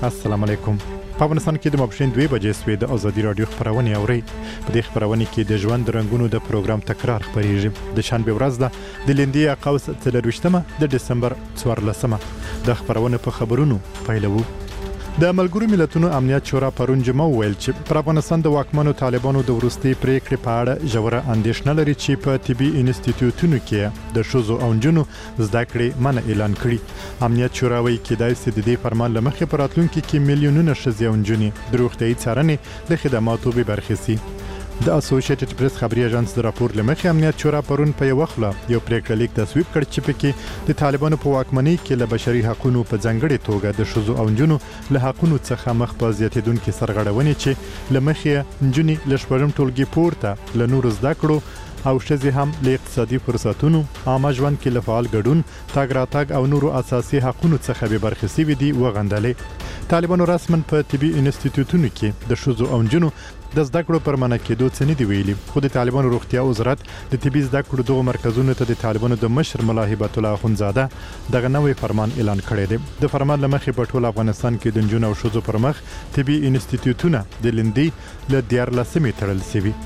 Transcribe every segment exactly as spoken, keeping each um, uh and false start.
السلام علیکم. په افغانستان کې د ماپښین دوه بجې سوې د ازادي رادیو خبرونه اوري. په دې خبرونه کې د ژوند رنگونو د پروګرام تکرار خبريږي. د شنبه ورځ ده د لیندي قوس څلرويشتمه د دسمبر څوارلسمه. د خبرونه په خبرونو پیلوو. د ملګرو ملتونو امنیت شورا پرون جمعه ویل چې پر افغانستان د واکمنو طالبانو د ورستي پریکړې په اړه ژوره اندېښنه لري چې په طبي انسټیټیوټونو کې د شوزو او نجونو زده کړې منع اعلان کړي. امنیت شورا وايي چې د دې د فرمان لمخې پر راتلونکي کې میلیونونه ښځې او نجونې د روغتیايي څارنې له خدماتو به برخې سي. د اسوسییټډ پریس خبري اژانس د راپور لمخې امنیت شورا پرون په یو وخت یو پریکړه لیک تصویب کړ چې پکې د طالبانو په واکمنۍ کې له بشري حقوقو په ځانګړي توګه د شوزو او نجونو له حقوقو څخه مخ په زیاتېدونکو سرغړونې چې لمخې نجونې له شپږم ټولګي پورته له نور زده کړو او ښځې هم له اقتصادي فرصتونو عامه ژوند کې له فعال ګډون تاګ راتګ او نورو اساسي حقوقو څخه به برخې سوي دي وغندلې. طالبانو رسمن په طبي انسټیټیوټونو کې د شوزو او نجونو د زده کړو پر منع کېدو څه نه دی ویلي. خو د طالبانو روغتیا وزارت د طبي زده کړو دغه مرکزونو ته د طالبانو د مشر ملا هبت الله اخونزاده دغه نوې فرمان اعلان کړی دی. د فرمان لمخې په ټول افغانستان کې د نجونو او ښځو پر مخ طبي انسټیټیوټونه د لیندي له دیارلسمې تړل شوي.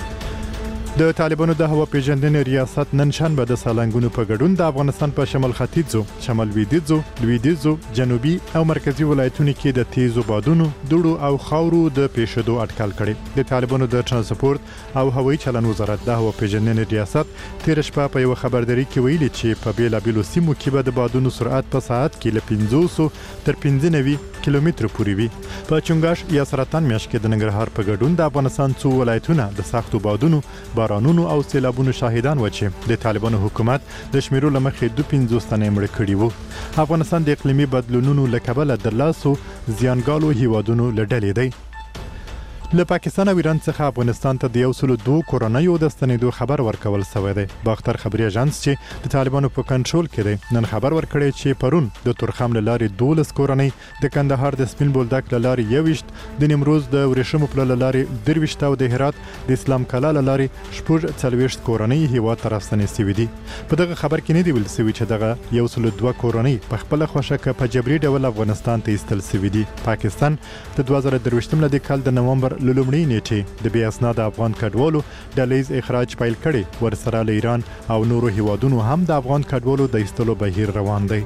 د طالبانو د هوا پیژندنې ریاست نن شنبه د سالنګونو په ګډون د افغانستان په شمال ختیځو، شمال لویدیځو، لویدیځو، جنوبي او مرکزی ولایتونو کې د تیزو بادونو، دوړو او خاورو د پیښېدو اټکل کړي. د طالبانو د ترانسپورت او هوایي چلن وزارت د هوا پیژندنې ریاست تیر شپه په یو خبرداري کې ویلي چې په بیلابیلو سیمو کې به د بادونو سرعت په ساعت کې له پنځوس تر پنځه نوي کیلومتر پورې وي. په چنګاش یا سرطان میاشت کې د ننګرهار په ګډون د افغانستان څو ولایتونه د سختو بادونو، بارانونو او سیلابونو شاهدان و چې د طالبانو حکومت د شمیرو لمخې دوه پنځوس تنه مړه کړي وو. افغانستان د اقلیمي بدلونونو له کبله د لاسو زیانګالو هیوادونو له ډلې دی. له پاکستان او ایران څخه افغانستان ته د یو سلو دوه کورنیو د ستنېدو خبر ورکول شوی دی. باختر خبري اژانس چې د طالبانو په کنټرول کې دی نن خبر ورکړی چې پرون د تورخم له لارې دولس کورنۍ، د کندهار د سپین بولدک له لارې یوویشت، د نیمروز د ورېښمو پله له لارې درویشت او د هرات د اسلام کلا له لارې شپږ څلوېښت کورنۍ هیواد ته راستنې شوي دي. په دغه خبر کې نه دی ویل شوي چې دغه یو سلو دوه کورنۍ په خپله خوښه په جبري ډول افغانستان ته ایستل شوي دي. پاکستان د دوه زره درویشتم له کال د نومبر له لومړۍ نیټې د بې اسناده افغان کډوالو ډلیز اخراج پیل کړي. ورسره له ایران او نورو هیوادونو هم د افغان کډوالو د ایستلو بهیر روان دی.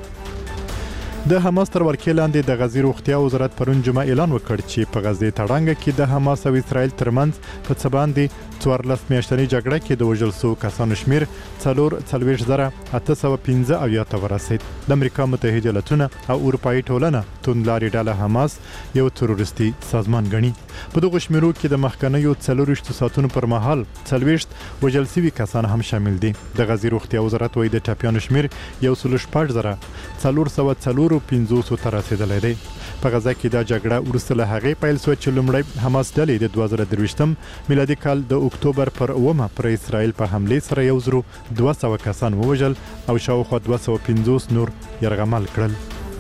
د حماس تر ورکې لاندې د غزې روغتیا وزارت پرون جمعه اعلان وکړ چې په غزې تړانګه کې د حماس او اسرائیل ترمنځ په څه باندې څوارلس میاشتنۍ جګړه کې د وژل شوو کسانو شمیر څلور څلوېښت زره اته سوه پنځه اویا ته ورسېد. د امریکا متحده ایالتونه او اروپایي ټولنه توندلارې ډله حماس یو تروریستي سازمان ګڼي. په دغو شمیرو کې د مخکنیو څلورویشتو ساعتونو پر مهال څلوېښت وژل شوي کسان هم شامل دي. د غزې روغتیا وزارت وایي د ټپیانو شمیر یو سلو شپږ زره څلور سوه څلور پنځوسو ته رسېدلی دی. په غزه کې دا جګړه وروسته له هغې پیل شوه چې لومړی حماس ډلې د دوه زره درویشتم میلادي کال د اکتوبر پر اومه پر اسرائیل په حملې سره یو زرو دوه سوه کسان ووژل او شاوخوا دوه سوه پنځوس نور یرغمل کړل.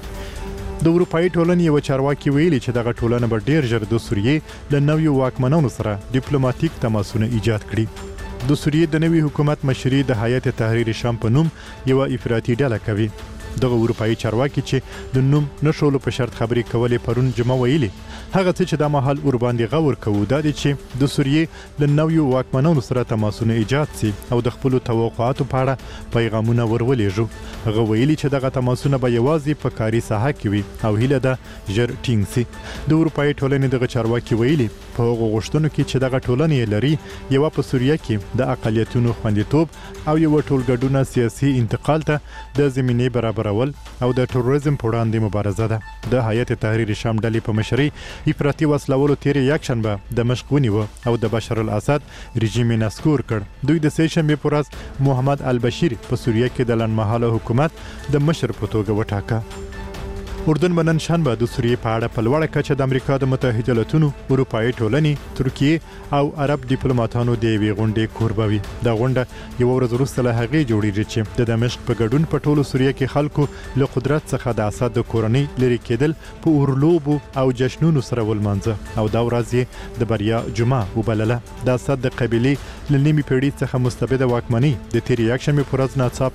د اروپایي ټولنې یو چارواکي ویلي چې دغه ټولنه به ډیر ژر د سوریې له نویو واکمنانو سره ډیپلوماټیک تماسونه ایجاد کړي. د سوریې د نوي حکومت مشري د هیئت تحریر شام په نوم یو افراطي ډله کوي. دغه اروپایي چارواکي چې د نوم نشولو په شرط خبرې کولې پرون جمعه ویلي هغه څه چې دا مهال ور باندې غور کوو دا دی چې د سوریې له نویو واکمنانو سره تماسونه ایجاد سي او د خپلو توقعاتو په اړه پیغامونه ورولېږو. هغه ویلي چې دغه تماسونه به یوازې په کاري ساحه کې وي او هیله ده ژر ټینګ سي. د اروپایي ټولنې دغه چارواکي ویلي په هغو غوښتنو کې چې دغه ټولنې یې لري یوه په سوریه کې د اقلیتونو خوندیتوب او یوه ټولګډونه سیاسي انتقال ته د زمینې برابرول او د تروریزم په وړاندې مبارزه ده. د هیئت تحریر شام ډلې په مشرۍ افراطي وسلولو تیرې یکشنبه دمشق ونیوه او د بشر الاسد رژیم یې نسکور کړ. دوی د سې شنبې په ورځ محمد البشیر په سوریه کې د لنډمهاله حکومت د مشر په توګه وټاکه. اردن به نن شنبه د سوریې په اړه په لوړه کچه د امریکا د متحده ایالتونو، اروپایي ټولنې، ترکیې او عرب ډیپلوماټانو د یوې غونډې کوربه وي. دا غونډه یوه ورځ وروسته له هغې جوړیږي چې د دمشق په ګډون په ټولو سوریه کې خلکو له قدرت څخه د اسد د کورنۍ لرې کېدل په اورلوبو او جشنونو سره ولمانځه او دا ورځ یې د بریا جمعه وبلله. د اسد د قبیلې له نیمې پېړۍ څخه مستبده واکمنۍ د تېرې یکشنبې په ورځ ناڅاپه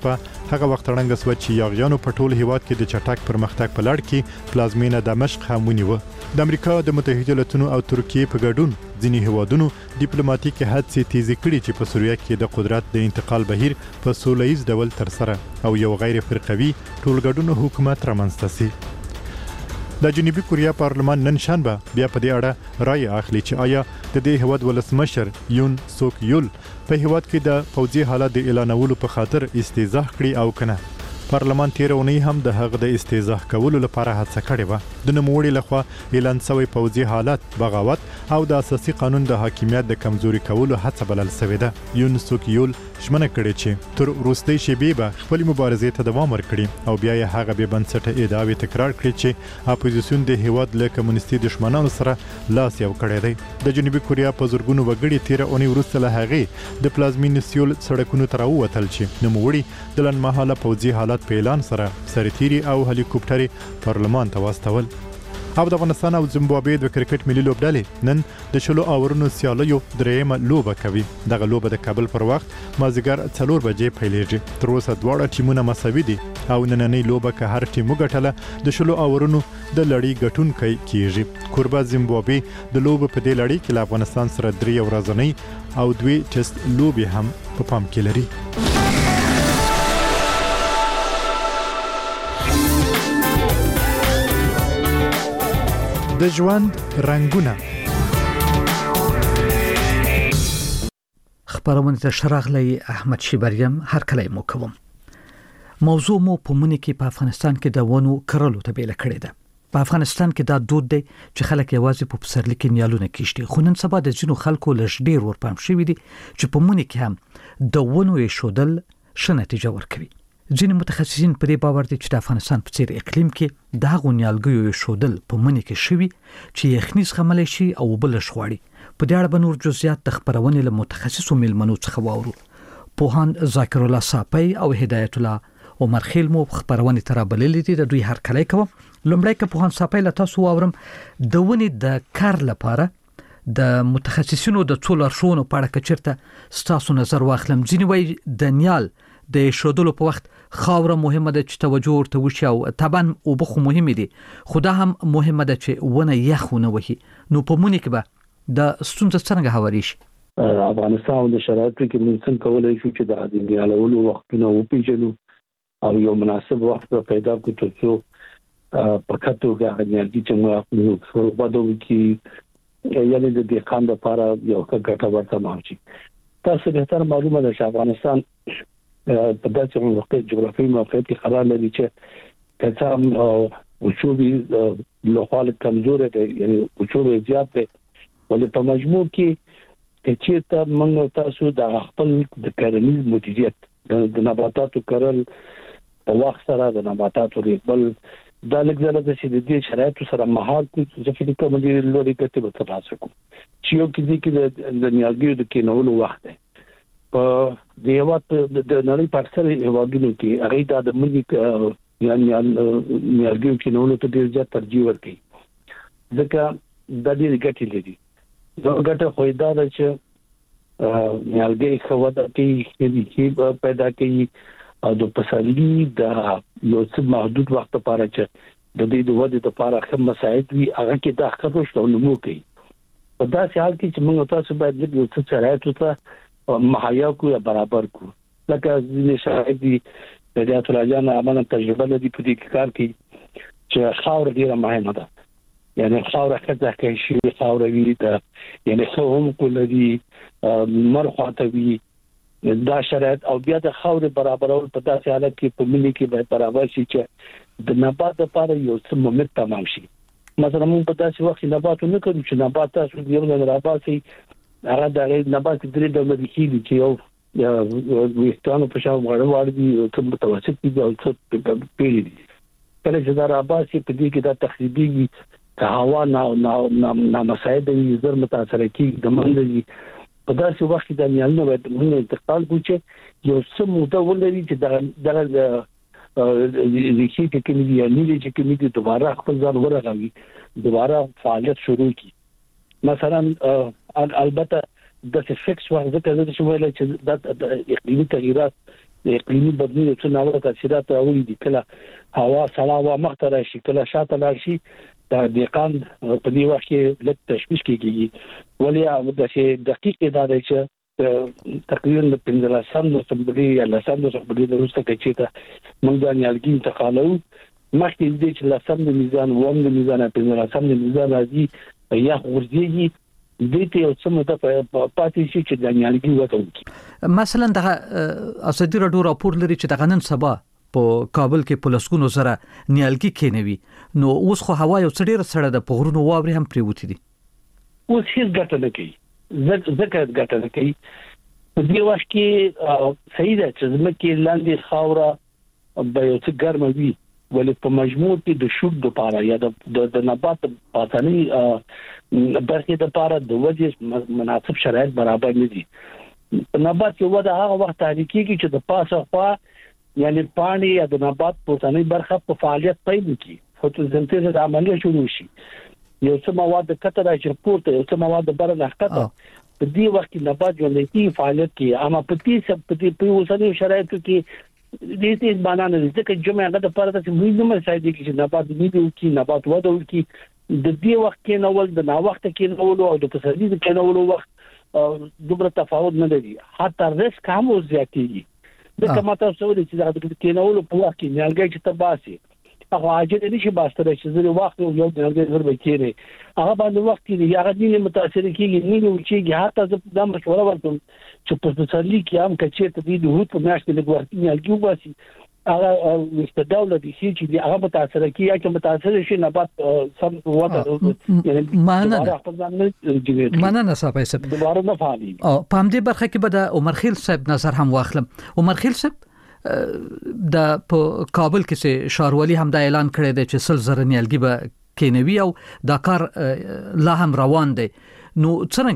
هغه وخت ړنګ سو چې یاغیانو په ټول هیواد کې د چټک پرمختګ په لړ کې پلازمینه دمشق هم ونیوه. د امریکا د متحده ایالاتونو او ترکیه په ګډون ځینې هیوادونو ډیپلوماټیک هڅې تیزې کړې چې په سوریه کې د قدرت د انتقال بهیر په سولهییز ډول ترسره او یو غیر فرقوي ټولګډون حکومت رامنځته شي. د جنوبي کوریا پارلمان نن شنبه بیا په دې اړه رائے اخلي چې آیا د دې هیواد ولسمشر یون سوک یول په هیواد کې د فوجي حالت د اعلانولو په خاطر استیضاح کړي او کنه. پارلمان تیر اونۍ هم د هغه د استیضاح کولو لپاره هڅه کړې و. د نوموړي لخوا اعلان شوی فوجي حالت بغاوت او د اساسي قانون د حاکمیت د کمزوري کولو هڅه بلل شوې ده. یون سوک یول ژمنه کړې چې تر وروستۍ شېبې به خپل مبارزې ته دوام ورکړي او بیا یې هغه به بنسټه ادعاوې تکرار کړي چې اپوزیسیون د هیواد له کمونیستي دشمنانو سره لاس یو کړی دی. د جنوبي کوریا په زورګونو وګړي تیر اونۍ وروسته له هغې د پلازمینې سیول سړکونو ته راووتل چې نوموړي د لنډمهاله پوځي حالت په اعلان سره سرتیري او هلیکوپټرې پارلمان ته واستول. او د افغانستان او زیمبابوې د کرکټ ملي لوبډلې نن د شلو اورونو سیالیو درېیمه لوبه کوي. دغه لوبه د کابل پر وخت مازدیګر څلور بجې پیلېږي. تر اوسه دواړه ټیمونه مساوي دي او نننۍ لوبه که هر ټیم وګټله د شلو اورونو د لړۍ ګټونکی کیږي. کوربه زیمبابوې د لوبه په دې لړۍ کې له افغانستان سره درې ورځنۍ او دوی ټیسټ لوبې هم په پام کې لري. د ژوند رنگونه خبرونه ته شراغلی احمد شیبریم هر کله مو کوم. موضوع مو په مونږ کې په افغانستان کې د ونو کرلو ته بیل کړی ده. په افغانستان کې دا دود دی چې خلک یوازې په پسرلي کې نیالونه کیشتي. خو نن سبا د ځینو خلکو لږ ډیر ورپام شوی دي چې په مونږ کې هم د ونو شودل ښه نتیجه ورکوي. ځینې متخصصین په دې باور دي چې د افغانستان په څیر اقلیم کې د هغو نیالګیو شودل په منې کې شوي چې یخني زغملی شي او بل شغواړي. په دې اړه به نور جزئیات د خبرونې له متخصصو میلمنو څخه واورو. پوهاند ذاکر الله صافی او هدایت الله عمر خیل مو خبرونې تر بللې دي. د دوی هر کله کوم لومړی که پوهاند صافی له تاسو واورم د ونې د کار لپاره د متخصصینو د څو لارښوونو په اړه کچرته ستاسو نظر واخلم. ځینې وایي د نیال د شودلو په وخت خاوره مهمه ده چې توجه ورته وشي او طبعا اوبه خو مهمه دي خو دا هم مهمه ده چې ونه یخونه وهي. نو په مونږ کې به د ستونزه څنګه هواري شي؟ افغانستان د شرایطو کې موږ څنګه کولای شو چې د عادیالولو وختونه وپیژنو او یو مناسب وخت پیدا کړو چې په کتو کې انرژي چې موږ خپل بادو کې یعنی د دې خان لپاره یو ګټه ورته ماشي. تاسو به تر معلومه ده چې افغانستان په داسې موقعیت جغرافیایي موقعیت کې قرار لري چې کڅام وچوبي لوخال کمزور دی یعنی وچوبي زیات دی ولې په مجموع کې چې ته موږ تاسو د خپل د کرنیز مدیریت د نباتاتو کرل په وخت سره د نباتاتو ریبل دا لږه د چې د دې شرایطو سره مهار کوي چې فکر کوم چې لوري کته به ترلاسه کوي چې یو کې کې د نیالګیو د کینولو وخت دی. په د یو د نړۍ په اکثره هیوادونو کې هغه د ملي یعنی نیالګیو کې نو ته ډیر زیات ترجیح ورکړي ځکه د دې ګټې لري. دا ګټه خو دا ده چې نیالګي خو د کې پیدا کوي او د پسرلي د یو څه محدود وخت لپاره چې د دې د ودې لپاره کوم مساعد وي هغه کې د خبرو شته نو کوي. په داسې حال کې چې موږ تاسو باید د یو څه شرایطو ته مهیا کو یا برابر کو لکه ځینې شاید دي د هدایت الله جان عملاً تجربه لري په دې کار کې چې خاور ډیره مهمه ده. یعنی خاور کله کې شي خاور وی ده یعنی هم کولري مرخواته وی دا شرایط او بیا د خاور برابرول په داسې حالت کې په ملي کې به برابر شي چې د نبات لپاره یو څه مومنت تمام شي. مثلا موږ په داسې وخت نبات نه کوو چې نبات تاسو یو نه راځي هغه د نبات درې ډول دي چې یو ویستانو په شاو غړوړ دي او څه متوسط دي او څه پیری دي. کله چې دا راځي په دې کې دا تخریبي هوا نه نه مساعد دي زر متاثر کیږي د منځي په داسې وخت کې د نیالنو باید موږ انتقال کوو چې یو څه موده ولري چې دا د ریښې چې کومې دي یا نیلې چې کومې دي دوباره خپل ځان ورغوي دوباره فعالیت شروع کړي. مثلا البته د فکس وخت ځکه چې ویل چې د اقلیمي تغیرات د اقلیمي بدلون څخه ناوړه تاثیرات راوړي دي. کله هوا سړه هوا مخته راشي، کله شاته راشي، دا دقیقاً په دې وخت کې لږ تشویش کیږي. ولې د شي دقیق دا دی چې تقریبا د پنځه سم د سمبلي یا لسم د سمبلي د روسته کې چې موږ د نیالګي انتقالو مخکې دې چې لسم د میزان ووم د میزان په لسم د میزان راځي یا ورځي دې ته یو څه مده پاتې شي چې د نیالګي وته. مثلا د ازادي راډیو راپور لري چې د غنن سبا په کابل کې پولیسونو سره نیالګي کېنوي، نو اوس خو هوا یو څه ډیر سړه ده، په غرونو واوري هم پریوتی دي. اوس هیڅ ګټه نه کوي، ځکه ګټه نه کوي. په دې وخت کې صحیح ده چې زمکه لاندې خاوره به یو څه ګرمه وي، ولې په مجموع کې د شوټ د پاره یا د د نبات پاتنی برخه د پاره د وجه مناسب شرایط برابر نه دي. نبات یو د هغه وخت تحریکي کې چې د پاسه خوا یعنی پانی یا د نبات پاتنی برخه په فعالیت پیل کی، فوتوسنتیز د عملیه شروع شي، یو څه مواد کته راځي پورته، یو څه مواد بره راځي. په دې وخت کې نبات ژوندۍ فعالیت کوي، اما په دې سب په دې په اوسنۍ شرایطو کې دې دې بانانه ځکه جمعه هغه د پاره چې موږ نه مساعد دي چې نبات دې وکي، نبات وده وکي. د دې وخت کې نوول د نا وخت کې نوول او د پسرلي کې نوول وخت دومره تفاوت نه لري، حتی ریسک هم زیاتېږي. د کومه تاسو ولې چې دا د کې نوول په وخت کې نیالګي چې تباسي هغه اجازه نشي باستره چې زری وخت یو نیالګي زر به کېږي، هغه باندې وخت کې هغه دې متاثر کېږي نه وي چې حتی د مشوره ورته چې په پسرلي کې هم کچې ته دې هوت په میاشت کې د ورتي نیالګي وباسي، هغه مستداوله دي چې هغه متاثر کیږي چې متاثر شي نبات سم وته یعنی معنا معنا نه صاحب صاحب دوباره نه فعالي. او په همدې برخه کې به د عمر خیل صاحب نظر هم واخلم. عمر خیل صاحب د په کابل کې سه شاروالي هم د اعلان کړی دی چې سل زره نیالګي به کینوي او دا کار لا هم روان دی، نو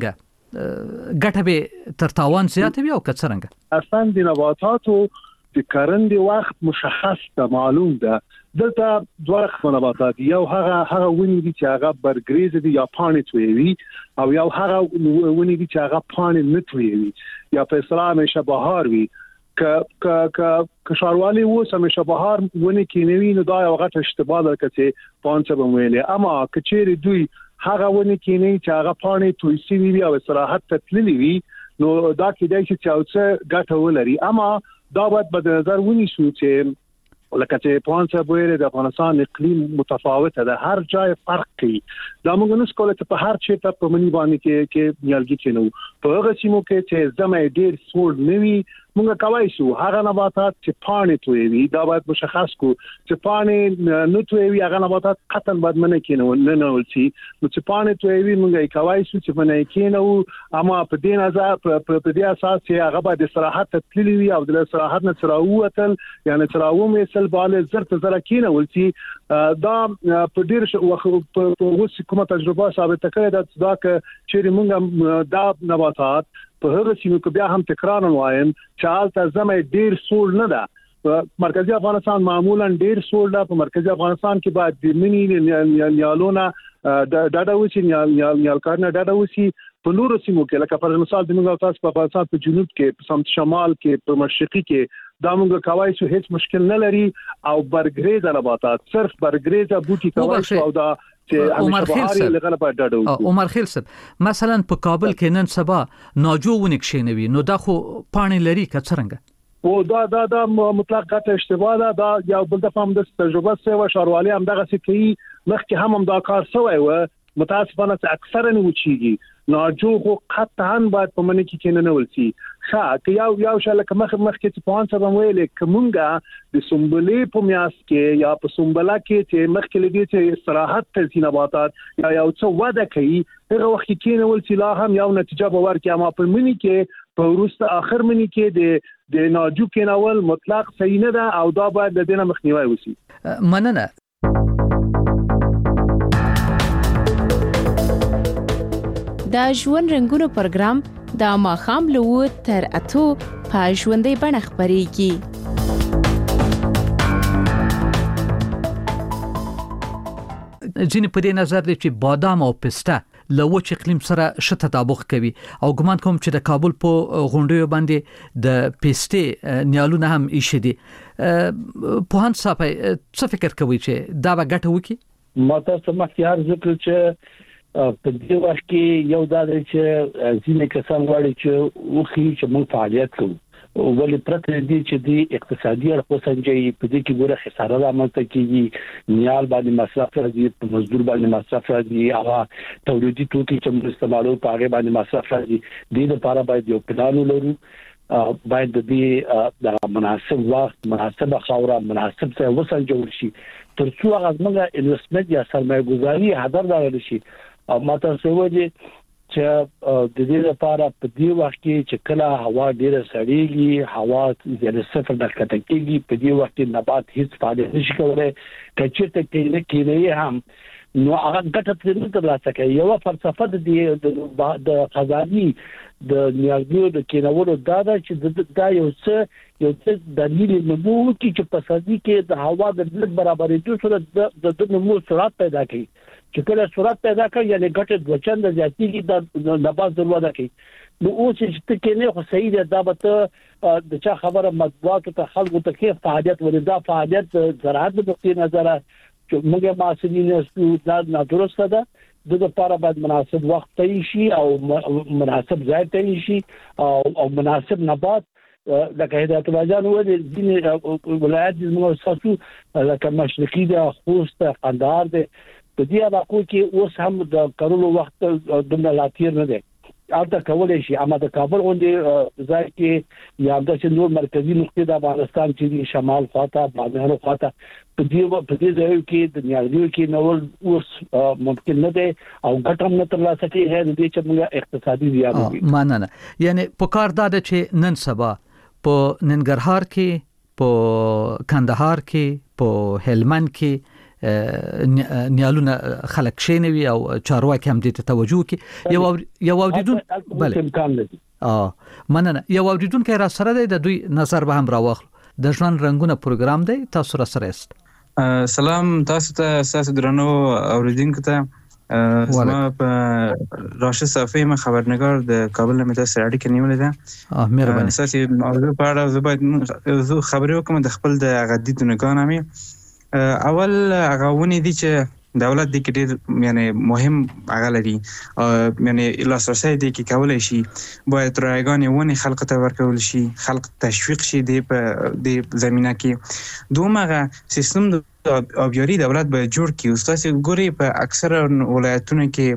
څنګه ګټه به تر تاوان زیاته وي او که څنګه؟ اصلا د نباتاتو د کارندې وخت مشخص ده، معلوم ده. دلته دوه رقم نباتات، یو هغه هغه ونې دي چې هغه برګریز دي یا پاڼې تویوي، او یو هغه ونې دي چې هغه پاڼې نه تویوي یا په اصطلاح همیشه بهار وي. ک ک ک شاروالي و همیشه بهار ونې کینوي، نو دا یو غټ اشتباه ده چې پانڅه بمویلې. اما کچېری دوی هغه ونې کینوي چې هغه پاڼې تویسي وي او استراحت ته تللي وي، نو دا کېدای شي چې اوڅه ګټه ولري. اما دا باید په نظر ونیسو چې لکه چې پانڅه بویره د افغانستان اقلیم متفاوته ده، هر ځای فرق کوي. دا موږ نه سکول چې په هر چیرته په منی باندې کې کې نیالګي کینو، په هغه سیمو کې چې زمې ډیر سوړ نوي موږ کوي شو هغه نباتات چې پاڼې تویوي دا باید مشخص کو چې پاڼې نه تویوي، هغه نباتات قطعا باید منه کینو نه نه ولسی. نو چې پاڼې تویوي موږ یې کوي شو چې منه کینو، اما په دې نظر په دې اساس چې هغه باید استراحت تللی وي او د استراحت نه تراوتل یعنی تراوم یې سل باندې زرت زره کینو ولسی. دا په ډیر وخت په اوس کومه تجربه ثابت کړې ده چې چې موږ دا نباتات په هغه سیمو کې بیا هم تکرار وایم چې حالت زمې ډیر سوړ نه ده. مرکزی افغانستان معمولا ډیر سوړ ده، په مرکزی افغانستان کې باید د منی نیالونه ډاډه وسی نیال نیال کارنه ډاډه وسی. په نورو سیمو کې لکه پر مثال د موږ تاسو په افغانستان په جنوب کې په سمت شمال کې په مشرقي کې دا موږ کوي چې هیڅ مشکل نه لري، او برګریز نباتات صرف برګریز بوټي کوي او دا عمر خیل صاحب عمر خیل صاحب مثلا په کابل کې نن سبا ناجو ونکشینوي، نو دا خو پانی لري که څنګه؟ او دا دا دا مطلق غټ اشتباه ده. دا یو بل دفعه هم د تجربه سوي شاروالي هم دغه څه کوي، مخکې هم هم دا کار سوی و، متاسفانه چې اکثره نه وچیږي. ناجو خو قطعا باید په منی کې کینه نه ولسی. ښه که یو یو شاله که مخ مخ کې په انسه بمویلې کومګه د سنبلې په میاس کې یا په سنبله کې چې مخ کې لګي چې استراحت ته نباتات یا یو څه وده کوي، هغه وخت کې کینه ولسی لا هم یو نتیجه باور کې. اما په منی کې په وروسته اخر منی کې د د ناجو کینول مطلق صحیح نه ده او دا باید د دینه مخنیوي وسی. مننه. دا ژوند رنگونو پروګرام د ماخام لو تر اتو په ژوندۍ بڼه خبريږي. ځینې په دې نظر دي چې بادام او پسته له وچ اقلیم سره ښه تطابق کوي او ګمان کوم چې د کابل په غونډیو باندې د پیسټي نیالونه هم ایښي دي. په هان صاحب څه فکر کوي چې دا به ګټه وکړي؟ ما تاسو مخکې ذکر چې په دې وخت کې یو دا دی چې ځینې کسان غواړي چې وخی چې موږ فعالیت کوو ولې پرته دي چې د اقتصادي اړخ سنجي په دې کې ګوره خساره رامنځته کیږي، نیال باندې مصرف راځي، په مزدور باندې مصرف راځي، هغه تولیدي توکي چې موږ استعمالو په هغه باندې مصرف راځي. د دې لپاره باید یو پلان ولرو، باید د دې د مناسب وخت، مناسب خاوره، مناسب ځای وسنجول شي ترڅو هغه موږ انویسټمنت یا سرمایه گذاري هدر دار شي. او ماته څه وایي چې د دې لپاره په دې وخت کې چې کله هوا ډیره سړیږي، هوا د صفر د کته کېږي، په دې وخت کې نبات هیڅ فعالیت نشي کولای، کچې ته کې کې هم نو هغه ګټه پرې نه ترلاسه کوي. یو فلسفه د دې د خزاني د نیالګیو د کینولو دا ده چې دا یو څه یو څه دلیل نمو کې چې په سړي کې د هوا د لږ برابرېدو سره د نمو سرعت پیدا کوي. چې کله سرعت پیدا کوي یعنی ګټه د چند زیاتېږي د نبات ضرورت کوي. نو اوس چې ته نه خو صحیح ده، دا به د چا خبره مطبوعات ته خلکو ته کې فعالیت ولدا فعالیت زراعت د نقطې نظر چې موږ معاصرین اسو دا نادرسته ده. د لپاره باید مناسب وخت ته شي او مناسب ځای ته شي او مناسب نبات لکه هدایت الله جان وایي ځینې ولایت موږ ساتو لکه مشرقي ده، خوست، قندهار ده، په دې علاقو کې اوس هم د کارولو وخت د لاتیر نه دی. البته کولای شي اما د کابل غونډې ځای کې یا د نور مرکزی نقطې د افغانستان چې شمال خواته، بامیانو خواته، په دې په دې ځای کې د نیالګیو کې نو اوس ممکن نه دی او ګټه نه ترلاسه کیږي د دې چې موږ اقتصادي زیان وکړو. ماننه یعنی په کار دا چې نن سبا په ننګرهار کې، په کندهار کې، په هلمند کې نیالونه خلک شینوي او چارواکي هم دې ته توجه کوي. یو یو اوریدون بله اه مننه یو اوریدون کې را سره دی، د دوی نظر به هم راوخلو. د ژوند رنگونه پروګرام دی، تاسو را سره است. سلام تاسو ته، تاسو درنو اوریدونکو ته. زما په راشد صافی ما خبرنگار د کابل نه متاسو اړیکه نیولې ده. اه مهرباني. اساسي موضوع په اړه زه باید زه خبرې وکم د خپل د غدیدونه کانامي. اول هغه ونی دي چې دولت د کې ډېر یعنی مهم هغه لري، یعنی لاسرسي دي کې کولای شي باید رایګان ونی خلق ته ورکول شي، خلق تشویق شي د په د زمينه کې. دومره سیستم د اوبیاري دولت به جوړ کی. استاد ګوري په اکثره ولایتونو کې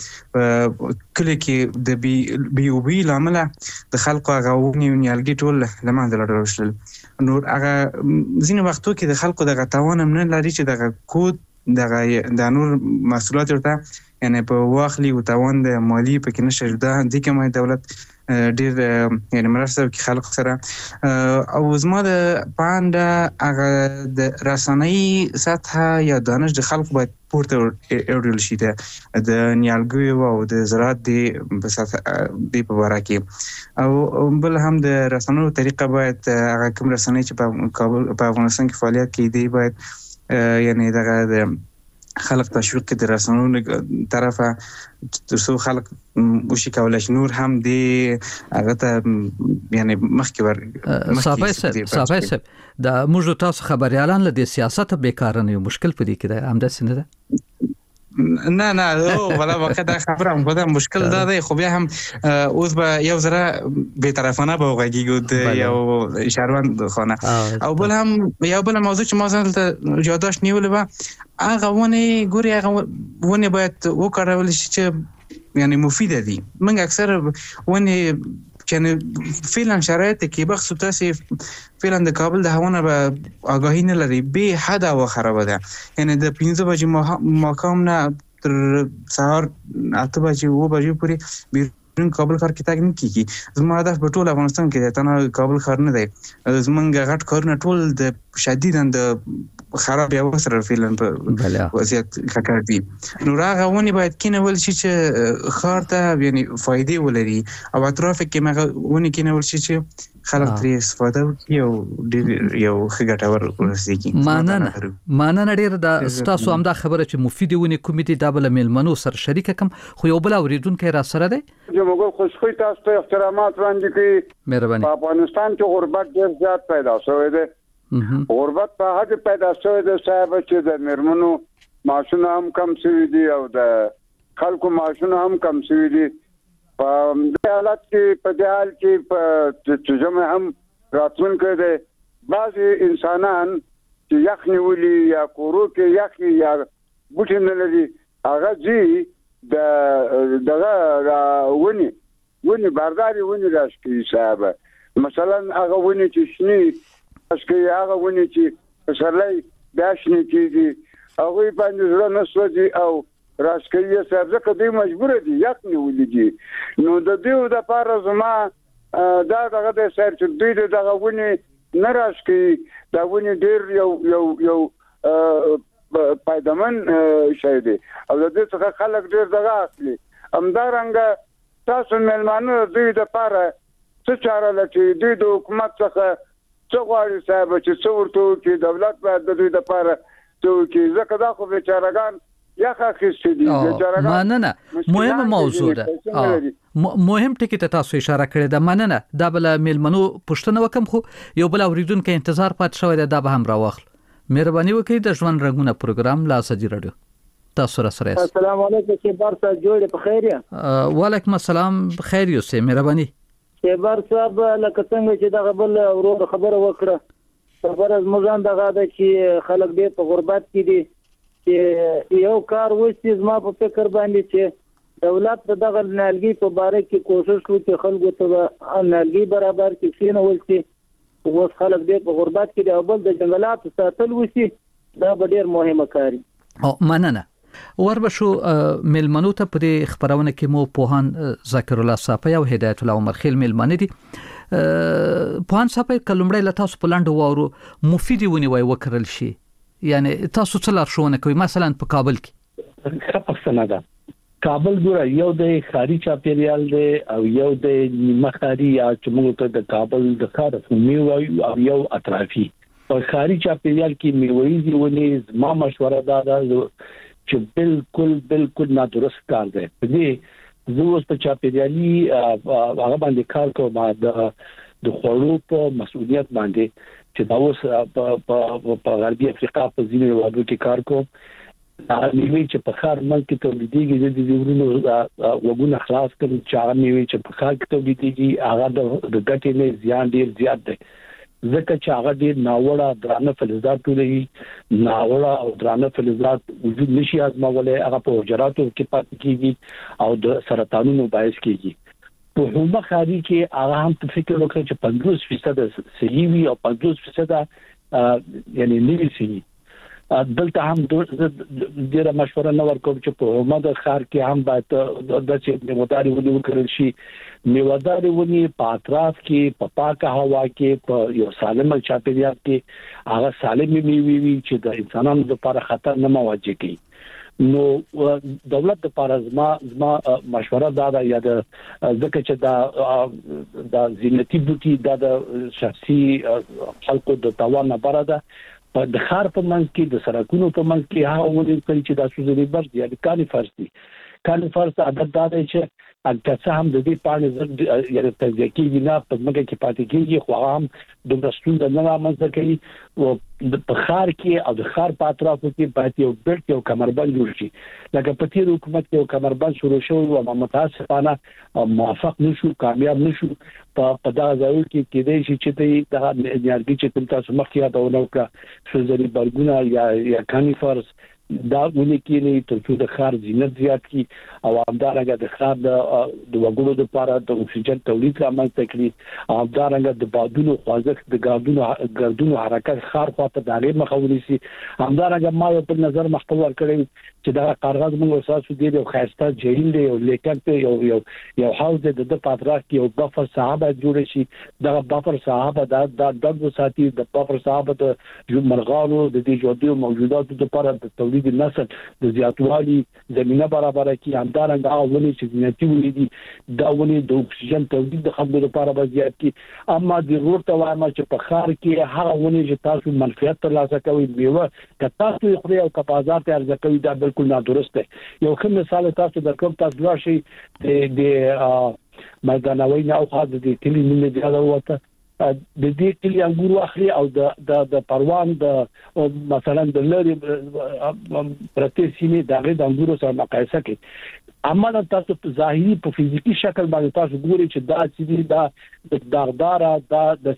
په کلی کې د بي بي او بي لامل د خلکو غوونی او نیالګي ټول لمانځل راوړل. نور هغه ځینې وختو کې د خلکو د غتاوان نه لري چې د کود د نور مسؤلیت ورته یعنی په واخلي او تاوان د مالی په کې نشي ده. د کومه دولت ډیر یعنی مرسته کوي خلک سره. او زما د پاندا هغه د رسنۍ سطح یا دانش د خلکو باید پورته اورل شي د نیالګیو او د زراعت د په سطح د په واره کې. او بل هم د رسنیو طریقه باید هغه کوم رسنۍ چې په کابل په افغانستان کې فعالیت کوي دی باید یعنی دغه د خلق تشویق د رسنیو طرفه ترڅو خلق وشي کولای شي نور هم دی هغه ته یعنی مخکې ور صافي صافي د موږ تاسو خبريالان له سیاست به کار نه یو مشکل پدې کې ده هم د سینه ده. نه نه او ولا واقع دا خبره هم کوم مشکل دا دی، خو بیا هم اوس به یو زره به طرفانه به وګیږو د یو شهروند خانه. او بل هم یو بل موضوع چې ما ځل یاداش نیولې و هغه ونه ګوري هغه ونه باید وکړول شي چې یعنی مفیده دي. موږ اکثر ونه چې فعلا شرایط کې بخصوص تاسو فعلا د کابل د هوونه به آگاهی نه لري، به حد او خراب ده. یعنی د پنځه بجې ماقام نه تر سهار اته بجې و بجې پورې بیرون کابل ښار کې تاګ نه کیږي. زما هدف په ټول افغانستان کې د تنه کابل ښار نه دی. زمونږ غټ کارونه ټول د شدیداً د خراب یا وسره فعلا په وضعیت ککړ دي. نو راغه ونی باید کینول شي چې خار ته یعنی فائدې ولري او اطراف کې مغه ونی کینول شي چې خلک ترې استفاده وکړي او ډېر یو ښه ګټور ورسېږي. مننه مننه ډېر د ستاسو هم دا خبره چې مفید ونی کومې دي دا بل میلمنو سره شریک کم خو یو بل اوریدونکو را سره دی. زموږ خوشخوي تاسو ته احترامات وړاندې کوي. مهرباني. په افغانستان کې غربت ډېر زیات پیدا شوی دی. غربت په هغه پیدا شوی دی صاحب چې د میرمنو معاشونه هم کم شوي دي او د خلکو معاشونه هم کم شوي دي. په دې حالت کې په دې حال کې په چې هم راتلونکی دی بعضې انسانان چې یخ نیولي یا کورو کې یخ یا بوټي نه لري هغه ځي د دغه ونې ونې بارداري ونې راشکي صاحب. مثلا هغه ونې چې شنې اسکه هغه ونی چې پسرلی داشنی کیږي هغه باندې زړه نسوځي او راسکوي صاحب ځکه دوی مجبور دي یک نیولې دي. نو د دوی د پاره زما دا دغه د سر چې دوی دغه ونی نه راسکوي دا ونی ډیر یو یو یو پایدمن شي دي او د دې څخه خلک ډیر دغه اخلي. همدارنګه تاسو ملمانو دوی د پاره څه چاره لټي دوی د حکومت څخه څو غواړي صاحب چې څو ورته کې دولت باید د دوی د پاره څو کې ځکه دا خو بیچارهګان یا خاصې دي بیچارهګان. مننه مهمه موضوع ده. مهم ټکی ته تاسو اشاره کړې ده. مننه دا بل میلمنو پښتنه وکم خو یو بل اوریدونکو انتظار پات شوی ده دا به هم راوخل. مهرباني وکړئ د ژوند رنگونه پروګرام لا سدي رادیو تاسو را سره. السلام علیکم چې بار سره جوړ په خیر یا. وعلیکم السلام بخیر یو سه مهرباني. شیبر صاحب لکه څنګه چې دغه بل ورور خبره وکړه خبره زموږ دغه ده چې خلک دې په غربت کې دي چې یو کار وشي زما په فکر باندې چې دولت دغه نالګي په باره کې کوشش وکړي چې خلکو ته نالګي برابر کړي چې نو ولسي اوس خلک دې په غربت کې دي او بل د جنگلات ساتل وشي دا به ډېر مهمه کاری. او مننه وربشو ملمنو ته په دې خبرونه کې مو پوهان ذکر الله صافی او هدایت الله عمر خیل ملمنه دي. پوهان صافی کلمړی له تاسو په لاندې وورو مفید ونی وای وکړل شي یعنی تاسو څه لارښوونه کوي مثلا په کابل کې؟ ښه پښتنه ده. کابل ګوره یو د خاري چاپیریال دی او یو د نیمه خاري یا چې موږ ته د کابل د ښار فومي وایو او یو اطرافي. په خاري چاپیریال کې میوې ونی ما مشوره ده چې بالکل بالکل نادرست کار دی. په دې زه اوس په چاپیریالي هغه باندې کار کوم د د خوړو په مسؤلیت باندې چې دا اوس په غربي افریقا په ځینو هیوادو کې کار کوم. هغه میوې چې په ښار ملک کې تولیدېږي د دې ورونو وګونه خلاص کړي چې هغه میوې چې په ښار کې تولیدېږي هغه د ګټې نه زیان ډېر زیات دی ځکه چې هغه ډېر ناوړه درانه فلزات ټولوي ناوړه او درانه فلزات وجود نشي ازمولای هغه په حجراتو کې پاتې کیږي او د سرطانونو باعث کیږي. په همه خاري کې هغه هم په فکر وکړي چې پنځوس فیصد صحیح وي او پنځوس فیصد یعنی نوي صحیح. دلته هم ډیره مشوره نه ورکوم چې په همه د خار کې هم باید د چې مداري ونی وکړل شي. میوادار ونی په اطراف کې په پاکه هوا کې په یو سالم چاپیریال کې هغه سالم میوي وي چې د انسانانو لپاره خطر نه مواجه کوي. نو دولت لپاره زما زما مشوره دا ده یا د ځکه چې دا د زینتی بوټي د شخصي خلکو د توان نه بره ده په د خار په منځ کې د سرکونو په منځ کې هغه ونی چې د سوزري بر دي یا کاني فرسي کاني فرس عادت دا دی چې اګه څه هم د دې پاڼې یعنی تزکیه نه په مګه کې پاتې کیږي خو هم د رسول د نه منځ کوي او په خار کې او د خار په اطرافو کې باید یو بیلټ یو کمربند جوړ شي. لکه په تیر حکومت کې یو کمربند شروع شو او متاسفانه موافق نشو کامیاب نشو په دا ځای کې کېدای شي چې د انرژي چې تاسو مخکې یادونه وکړه سوزري برګونه یا یا کانیفرس دا ونی کې نه تر څو د خار زینت زیات کی او همدارنګه د خار د وګړو لپاره د اکسیجن تولید رامنځته کړي او همدارنګه د بادونو خوځښت د ګاردونو ګردونو حرکت خار خواته دغه مخاوري سي همدارنګه ما په نظر مخکور کړی چې دا کارغاز موږ اساسو دی یو خاصه جهیل دی یو لیکن ته یو یو یو حوض د د پاتراک یو بفر صحابه جوړ شي دا بفر صحابه دا د دغه ساتي د بفر صحابه د مرغانو د دې ژوندو موجوداتو لپاره د تولید نسل د زیاتوالي زمينه برابر کی همدارنګه اولنی چې زینتي ولې دا ولې د اکسیجن تولید د خلکو لپاره به زیات کی اما د ضرورت وایم چې په خار کې هغه ولې چې تاسو منفعت ترلاسه کوي میوه کتا تاسو خوري او کپازات ارزه کوي دا بالکل نادرسته یو کوم مثال تاسو د کوم تاسو راشي د د مدانوي نه او خاص د کلی نه دی دا وته د دې کلی انګور اخلي او د د د پروان د مثلا د لری پرته سیمه دغه د انګور سره مقایسه کوي اما تاسو په ظاهري په فزیکی شکل باندې تاسو ګورئ چې دا چې دا د داغدار دا د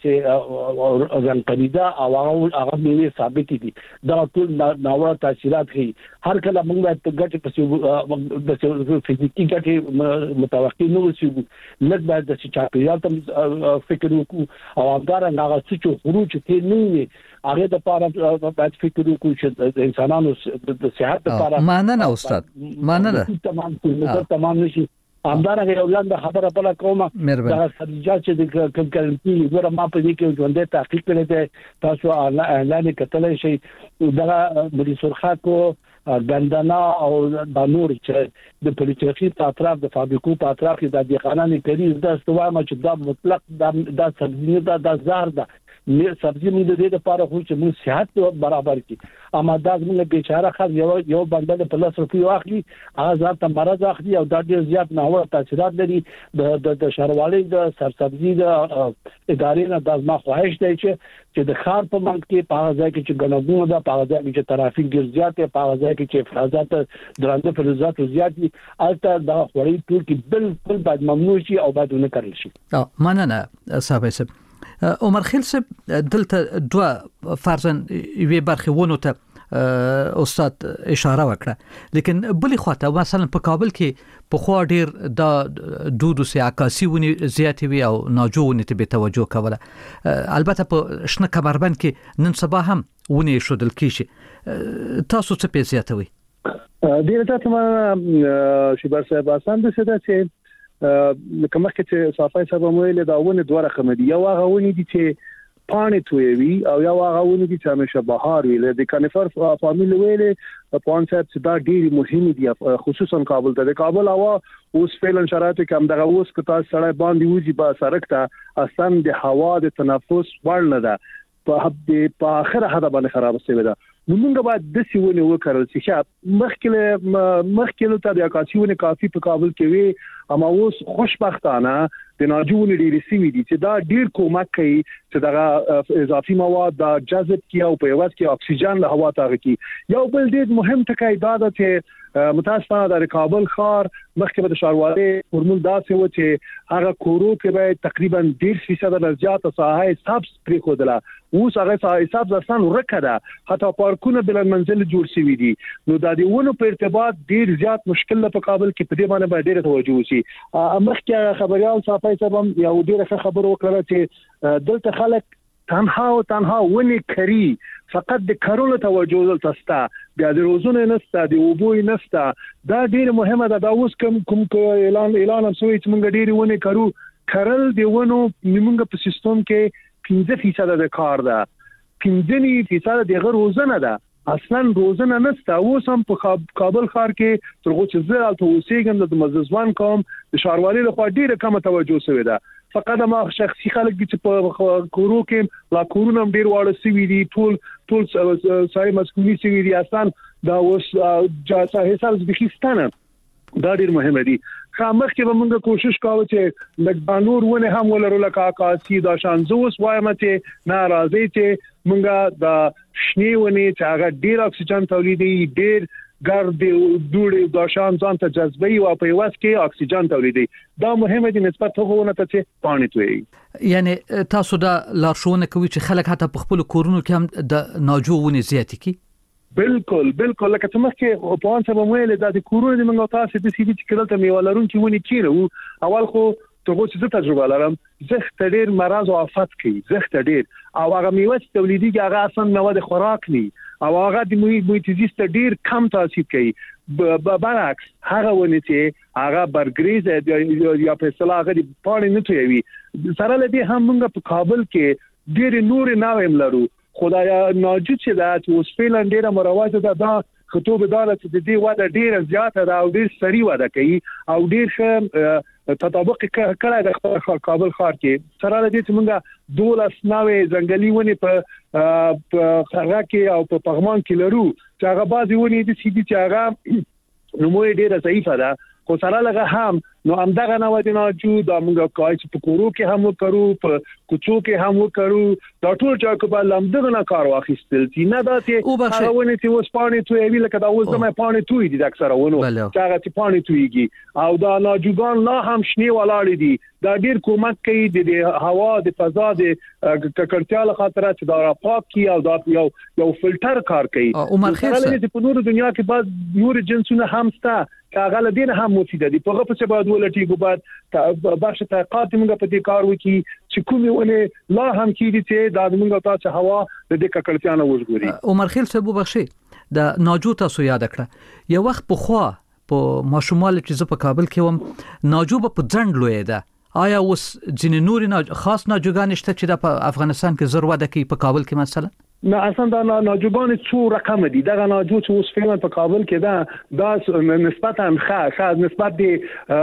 څه ځنقریدا او هغه میوه ثابت دي دا ټول ناوړه تاثیرات کوي هر کله موږ ته ګټه په د فزیکی ګټه متوقع نه وسی لږ باید د چاپیریال ته فکر وکړو او همدارنګه هغه څه خروج کې نه وي هغه د پاره باید فکر وکړو چې د انسانانو د صحت لپاره ماننه استاد ماننه تمام نظر تمام نشي همدارنګه یو لاندې خبره په کومه دا سرجات چې د کوم کلمتي ګوره ما په دې کې ژوندې تحقیق کړی دی تاسو اعلان کتلای شي دا ملي سرخاتو ګندنا او د نور چې د پولیټیکي په اطراف د فابریکو په اطراف کې د دقیقانه کړي دا استوامه چې دا مطلق د سبزی دا د زهر ده نه سبزی موږ د دې لپاره خو چې موږ صحت برابر کړي اما دا موږ بیچاره خل یو یو بندل په لاس روپیو اخلي هغه ځات مرز اخلي او دا ډیر زیات ناوړه تاثیرات لري د د شهروالۍ د سرسبزي د ادارې نه د ما خواهش دی چې چې د خار په منځ کې په هغه ځای کې چې ګڼګونه ده په هغه ځای کې چې ترافیک ډیر زیات دی په هغه ځای کې چې افراطات درانده فلزات زیات دي البته دا خوري ټول کې بالکل باید ممنوع شي او باید نه کړل شي اه مننه صاحب عمر خیل صاحب دلته دوه فرضاً وی برخونه ته استاد اشاره وکړه لیکن بلې خواته مثلا په کابل کې په خوا ډیر د دودو سي عکاسي ونی زیاتې وي او ناجوونی ته به توجه کوله البته په شنه کمربند کې نن سبا هم ونی شودل کیږي تاسو څه په زیاتوي ډیر تاسو ما شبر صاحب آسان ده چې لکه مخکې چې صافای صاحب مویل دا ونه دوه رقم دي یو هغه ونی دي چې پانې توي او یو هغه ونی دي چې همیشه بهار وي د کانیفر فامیل ویل په انسات چې دا ډېری مهم دي خصوصا کابل ته د کابل هوا اوس فعلا شرایط کې هم دغه اوس کته سړی باندې وځي با سرک ته اصلا د هوا د تنفس وړ نه ده په په اخر حدا باندې خراب شوی ده نو موږ باید د سیونه وکړل چې مخکله مخکله ته د اکاسیونه کافي په کابل کې وي اما اوس خوشبختانه د ناجوونی ډیر سیوی دي چې دا ډیر کومک کوي چې دا اضافي مواد د جذب کیو په یوه کې اکسیجن له هوا ته کی یو بل ډیر مهم ټکی دا ده چې متاسفانه د کابل ښار مخکې د شاروالي فورمول داسې و چې هغه کورو کې به تقریبا ډیر فیصد نه زیات ساحه سبز پرې خودله اوس هغه ساحه سبز اصلا ورکړه حتی پارکونه بل منزل جوړ شوي دي نو د دې ونو په ارتباط ډیر زیات مشکل په کابل کې په دې باندې ډیره توجه وشي مخکې خبريال صافای صاحب یو ډیره خبر وکړه چې دلته خلک تنها او تنها ونی کری فقط د کارولو توجه دلته ستا بیا د روزونه نستا د وبوي نستا دا ډیر مهمه ده دا اوس کوم کوم اعلان اعلان هم سوی چې موږ ډیر ونی کارو کارل دی ونو موږ په سیستم کې پنځه فیصد د کار ده پنځه فیصد د غیر روزنه ده اصلا روزنه نستا اوس هم په کابل ښار کې ترغه چې زه الته اوسېږم د مززوان کوم د شاروالي له خوا ډیره کم توجه شوی ده فقط ما شخصي خلک چې په کورو کې لا کورونه ډیر واړه سوي دي ټول ټول سای مسکونی سوي دي اصلا دا اوس جاسه حساب ځبکستانه دا ډیر مهمه دي خامخ کې به موږ کوشش کوو چې لګبانور ونه هم ولرو لکه اکاسي دا شان زوس وایم چې ناراضي چې موږ د شنی ونه چې هغه ډیر اکسیجن تولیدي ډیر ګرد دوړي د شان ځان ته جذبي او په واس کې اکسیجن تولیدي دا مهمه دي نسبت هغه ته چې پانی توي یعنی تاسو دا لارښوونه کوي چې خلک حتی په خپل کورونو کې هم د ناجو ونی زیات کی بالکل بالکل لکه څنګه چې په ان سبا ویل د کورونو د منګو تاسو د سی وی چې کله ته میوالرون چې ونی کیره اول خو ته چې تجربه لرم زخت ډیر مرض او آفات کوي زخت ډیر او هغه میوه چې تولیدي هغه اصلا مواد خوراک ني او هغه د محیط زیست ډیر کم تاثیر کوي برعکس هغه ونی چې هغه برګریز یا په اصطلاح هغه د پاڼې نه توي سره لدی هم موږ په کابل کې ډیر نور ناویم لرو خدایا ناجود چې دا چې اوس فعلا ډیره مروج ده دا خطوب داله چې د دې واده ډیره زیاته ده او ډیر سری واده کوي او ډیر ښه تطابق کړی د کابل ښار کې سره لدی چې موږ دولس ناوې ځنګلي ونی په خرغه کې او په پغمان کې لرو چې هغه بعضی ونی د سي دي چې هغه نموې ډیره ضعیفه ده خو سره لږه هم نو همدغه نو د موجود موږ کای چې په کورو کې هم وکړو په کوڅو کې هم وکړو دا ټول چې په لمدغه نه کار واخیستل چې نه دا چې هغه ونی چې اوس پانی توی ویل کدا اوس زما پانی توی دي اکثره ونو چې هغه چې پانی تویږي او دا ناجوګان لا هم شنی ولاړ دي دا ډیر کومک کوي د هوا د فضا د ککړتیا له خاطر چې دا پاک کی او دا یو یو فلټر کار کوي عمر خیر سره په نور دنیا کې بعد نور جنسونه هم ستا کاغه لدین هم مفید دي په غو په بعد ولټي ګو بعد بخش تحقیقات موږ په دې کار وکي چې کومه ونه لا هم کیدي چې د موږ تاسو هوا د دې ککړتیا نه وژغوري عمر خیر صاحب بخشي د ناجو تاسو یاد کړه یو وخت په خوا په ماشومال چې ز په کابل کې وم ناجو په ځند لوي ده آیا اوس ځینې نور نه خاص ناجوګان شته چې د افغانستان کې ضرورت ده کې په کابل کې مثلا نه اصلا دا ناجوګان څو رقم دي دا ناجو چې اوس فعلا په کابل کې دا دا نسبتا ښه ښه نسبت دي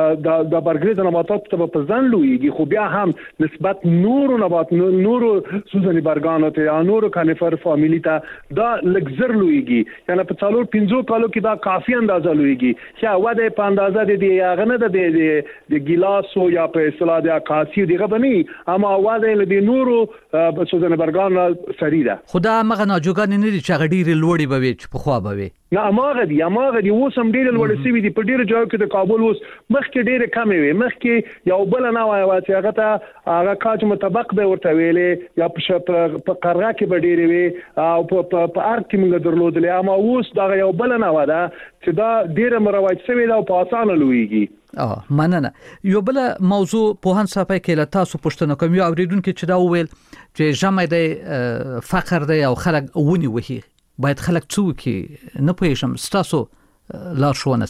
د د برګریز نباتات ته په ځان لویږي خو بیا هم نسبت نور نبات نور سوزنی برګانو ته نور کانیفر فامیلی ته دا لګزر لویږي یعنی په څلور پنځو کالو کې دا کافي اندازه لویږي چې واده په اندازه دي هغه نه د د ګلاس او یا په اصطلاح د اکاسي دغه بني اما واده له نورو سوزنی برګان سری ده خدا مغه ناجوګان نه دي چې غډيري لوړي بوي چې په خوا بوي نه اماغه دي اماغه دي اوس هم ډیر لوړ سي دي په ډیر ځای کې د کابل اوس مخکې ډیر کم وي مخکې یو بل نه وای چې هغه ته هغه کاج مطابق به ورته ویلې یا په قرغه کې به ډیر وي او په په ارت کې موږ درلودلې اما اوس دا یو بل نه ودا چې دا ډیر مروج شوی دا په اسانه لويږي اه مننه یو بل موضوع په هان صفه کې له تاسو پښتنه کوم یو اوریدونکو چې دا وویل چې جامع دی فقر دی او خلک ونی وهي باید خلک څوکي نه پېښم ستاسو لار شونه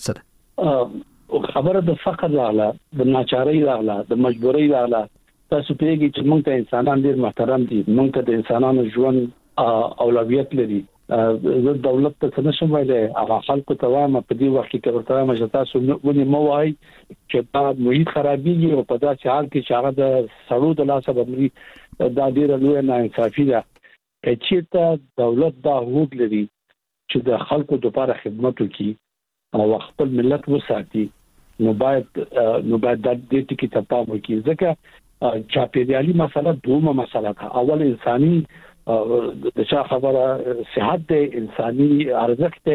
سره خبره د فقر لاله د ناچارۍ لاله د مجبورۍ لاله تاسو پیږي چې موږ ته انسانان ډیر محترم دي موږ ته د انسانانو ژوند اولویت لري د دولت ته څه نشم وایي هغه خلکو ته وایم په دې وخت کې ورته ما چې تاسو ونی مو وایي چې په محیط خرابېږي او په داسې حال کې چې هغه د سړو د لاسه باندې دا ډیر لوی نه انصافي ده چې ته دولت دا حقوق لري چې د خلکو لپاره خدمت وکړي او خپل ملت وساتي نو باید نو باید د دې ټکی ته پام وکړي ځکه چاپېریالي مسله دومره مسله ده اول انساني د چا خبره صحت د انساني ارزښت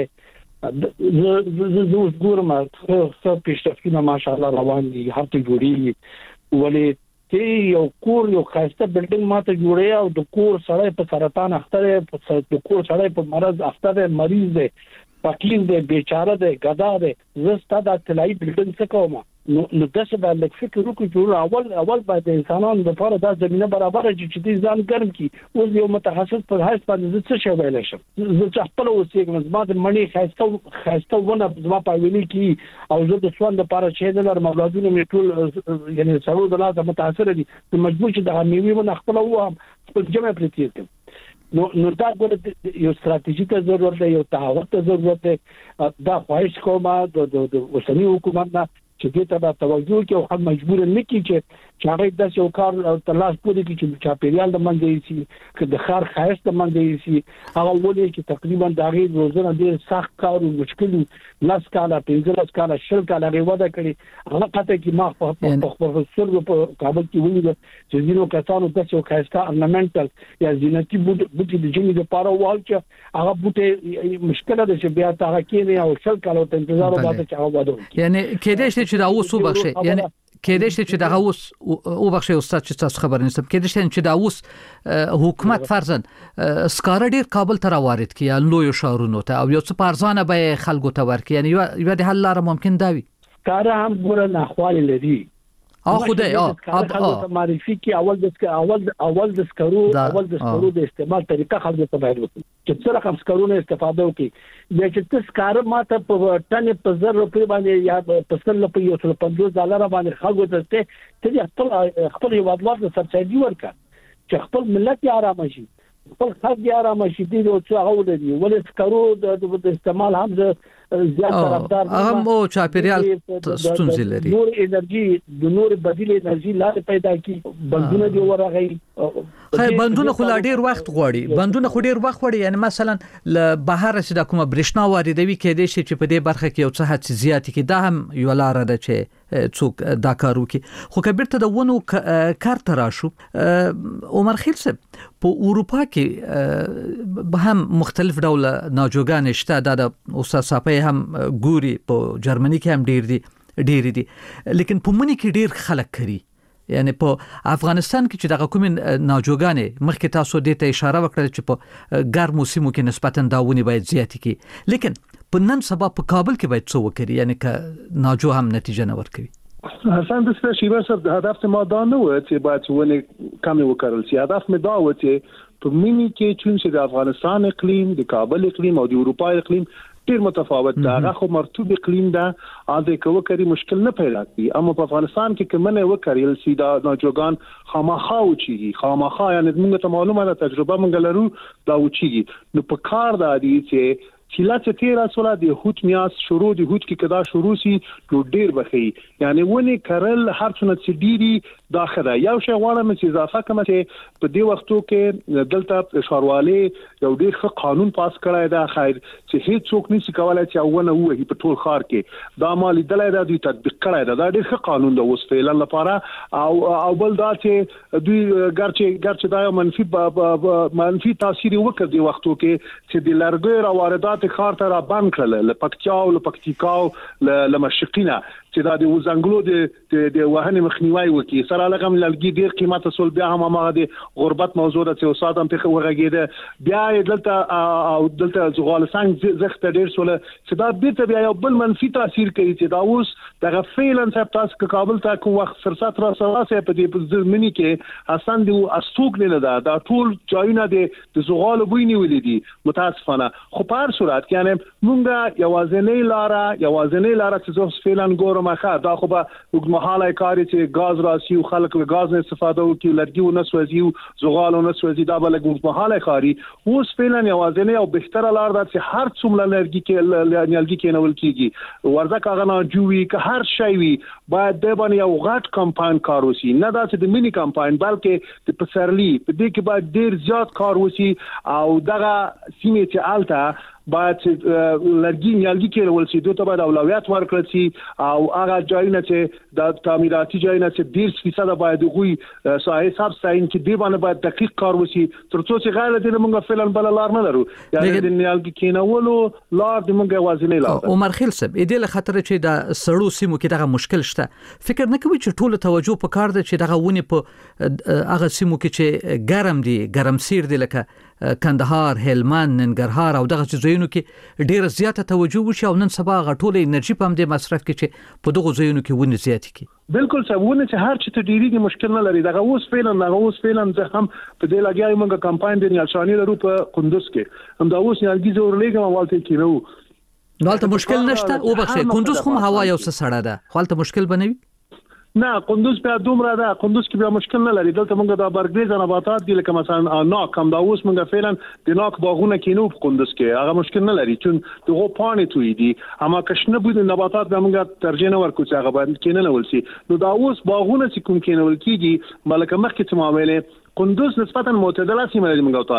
زه زه ګورم څو پیشرفتونه ماشاءالله روان دي هر څه جوړي ولې چې یو کور یو خاصه بلډینګ ماته جوړي او د کور سړی په سرطان اخته په د کور سړی په مرض اخته مریض دی فقیر دی بیچاره دی غدا دی زه ستاسو د تلای بلډینګ څخه کوم نو نو داسې باندې فکر وکړو چې اول اول باید انسانانو لپاره د زمينه برابر چې چې ځان ګرم کی اوس یو متخصص په هیڅ باندې څه شی ویل شم زه چې خپل اوسېږم زما د مڼې خاصه خاصه ونه زما په ویلي کی او زه د سوال لپاره چې د مولادونو می ټول یعنی سړو د لاسه متاثر دي مجبور چې د میوې ونه خپل و خپل جمع پرتیر نو نو دا ګوره یو ستراتیژیک ضرورت دی یو تعهد ضرورت دی دا خواهش کوم د اوسنی حکومت نه چې دې ته توجه کوي او هم مجبور نه کی چې هغه د یو کار تلاش کوي چې چاپیریال د منځي شي چې د خار خاص د منځي شي هغه ولې چې تقریبا د غیر روزنه ډیر سخت کار او مشکل لاس کاله پنځه کاله شل کاله غوډه کړي هغه پته کې ما په خپل سر په کابل کې ویل چې زینو کسانو د یو خاصه ornamental یا زینتي بوټي د جمی د پاره وال چې هغه بوټي مشکل ده چې بیا تا کې نه او شل کاله ته انتظار وکړي چې هغه وادو یعنی کېدې چې دا اوس وبخښي یعنی کېدای شي چې دغه اوس او بخښي استاد چې تاسو خبر نشم کېدای شي چې دا اوس حکومت فرضاً سکاره ډیر کابل ته راوارد کړي یا لوی شهرونو ته او یو څه پارزانه به خلکو ته ورکړي یعنی یو د حل لاره ممکن دا وي سکاره هم ګوره ناخوالي لري اه خدای اه اه معرفي کې اول د اول اول د سکرو اول د سکرو د استعمال طریقه خلکو ته باید وکړي چې څه رقم سکرونه استفاده وکړي د چې تاسو کار ماته په ټن په زر روپۍ باندې یا په سل په یو سل پنځوس ډالر باندې خلکو ته ته خپل خپل هیوادوال د سبسایډي ورکړي چې خپل ملت آرام شي خپل خلک آرام شي دي او څه هغه ولري ولې سکرو د استعمال هم زیات طرفدار هغه مو چاپیریال ستونزې لري نور انرژي د نور بدیل انرژي لاره پیدا کی بندونه دی ورغی خای بندونه خو لا ډیر وخت غواړي بندونه خو ډیر وخت غواړي یعنی مثلا ل بهر چې د کومه برښنا واردوي کېدای شي چې په دې برخه کې یو څه هڅه زیات کی دا هم یو لار ده چې څوک دا کارو کی خو کبیر ته د ونو کار تراشو عمر خیل صاحب په اروپا کې به هم مختلف ډول ناجوګان شته د استاد صاحب هم ګوري په جرمني کې هم ډیر دي ډیر دي لیکن په منی کې ډیر خلک کړي یعنی په افغانستان کې چې دغه کوم ناجوګانې مخکې تاسو دې ته اشاره وکړه چې په ګرمو سیمو کې نسبتاً داونی باید زیات کی لیکن په نن سبا په کابل کې باید څه وکړي یعنی ک ناجو هم نتیجه نه ورکوي حسن د سپیشي ورسره هدف ما دا نه و چې باید ونه کم وکړل شي هدف مې دا و چې په منی کې چې د افغانستان اقلیم د کابل اقلیم او د اروپا اقلیم ډیر متفاوت ده هغه خو مرطوب اقلیم ده اده کوو کری مشکل نه پیدا کی اما په افغانستان کې کومه وکړل سیدا ناجوګان خامخا او چی خامخا یعنی موږ ته معلومه ده تجربه موږ لرو دا او چی نو په کار ده دي چې چې لا چې تیر اصله د هوت میاس شروع د هوت کې کدا شروع سي نو ډیر بخي یعنی ونی کرل هر څونه چې ډيري داخله یو شی غواړم چې اضافه کوم چې په دې وختو کې دلته شاروالي یو ډیر ښه قانون پاس کړی دا خیر چې هیڅ څوک نشي کولای چې ونه وهي په ټول خار کې دا مالي دلای دا دوی تطبیق کړی دا, دا ډیر ښه قانون دی اوس فعلا لپاره او او بل دا چې دوی ګرچې ګرچې دا منفي منفي تاثیر وکړي د وختو کې چې د لرګي را واردات خار ته را بند کړل ل پکتیاو ل پکتیکاو ل مشقینه چې دا د وزنګلو د د وهنې مخنیوي وکي سره لګم لګي ډیر قیمت اصل بیا هم هغه د غربت موضوع ده چې استاد هم په ورغېده بیا دلته او دلته زغالسنګ زخت ډیر سول چې دا بیرته بیا یو بل منفي تاثیر کوي چې دا اوس د فعلا صاحب تاسو کابل ته کوم وخت سرسات را سره په دې ځمنی کې حسن دی استوک نه ده دا ټول ځایونه د زغال بوینی ولې دي متاسفانه خو په هر صورت یعنی مونږه یوازنۍ لاره یوازنۍ لاره چې زوس فعلا ګورم مخه دا خو به وګمحاله کاری چې غاز راسي او خلک له غاز نه استفاده وکړي لرګي او نسوځي او زغال او نسوځي دا بل وګمحاله کاری اوس فعلا یوازنۍ او بهتره لار ده چې هر څومره لرګي کې لرګي کې نول کیږي ورځه کاغه نه جوړي که هر شی وي باید د باندې یو غټ کمپاین کار وسی نه دا چې د مینی کمپاین بلکې د پسرلی په دې کې باید ډیر زیات کار وسی او دغه سیمه چې الته باید لرګي نیالګي کې ول شي دوی ته باید اولویت ورکړل شي او هغه ځایونه چې د تعمیراتي ځایونه چې ډیر فیصد باید غوي سایه حساب ساين چې دی باندې باید دقیق کار وشي ترڅو چې غیر دې موږ فعلا بل لار نه لرو یعنی د نیالګي کې نه ولو لار د موږ وازنې لار عمر خیل صاحب دې له خاطر چې د سړو سیمو کې دغه مشکل شته فکر نه کوي چې ټول توجه په کار ده چې دغه ونی په هغه سیمو کې چې ګرم دي ګرم سیر دي لکه کندهار هلمند ننګرهار او دغه ځایونو کې ډیره زیاته توجه وشي او نن سبا غټوله انرژي په همدې مصرف کې چې په دغه ځایونو کې ونی زیات کی بالکل سمونه چې هر چې ته ډیریږي مشکل نه لري دغه اوس فعلا دغه اوس فعلا زه هم په دې لګیایم موږ کمپاین دی نشانی لرو په قندوز کې هم دا اوس نیالګي زور لګم والته کینو نو ته مشکل نشته او بخښه قندوز خو هوا یو څه سړه ده خپل مشکل بنوي نه قندوز په دومره ده قندوز کې به مشکل نه لري دلته موږ د برګریز نباتات دي لکه مثلا ناک هم دا اوس موږ فعلا د ناک باغونه کینو په قندوز کې هغه مشکل نه لري چې دغه پانی توي دي اما کښنه بود نباتات به موږ ترجیح نه ورکو چې هغه باندې کینه نه ولسي نو دا اوس باغونه چې کوم کینه ولکیږي ملکه مخکې ته معاملې قندوز نسبتا معتدله سیمه لري موږ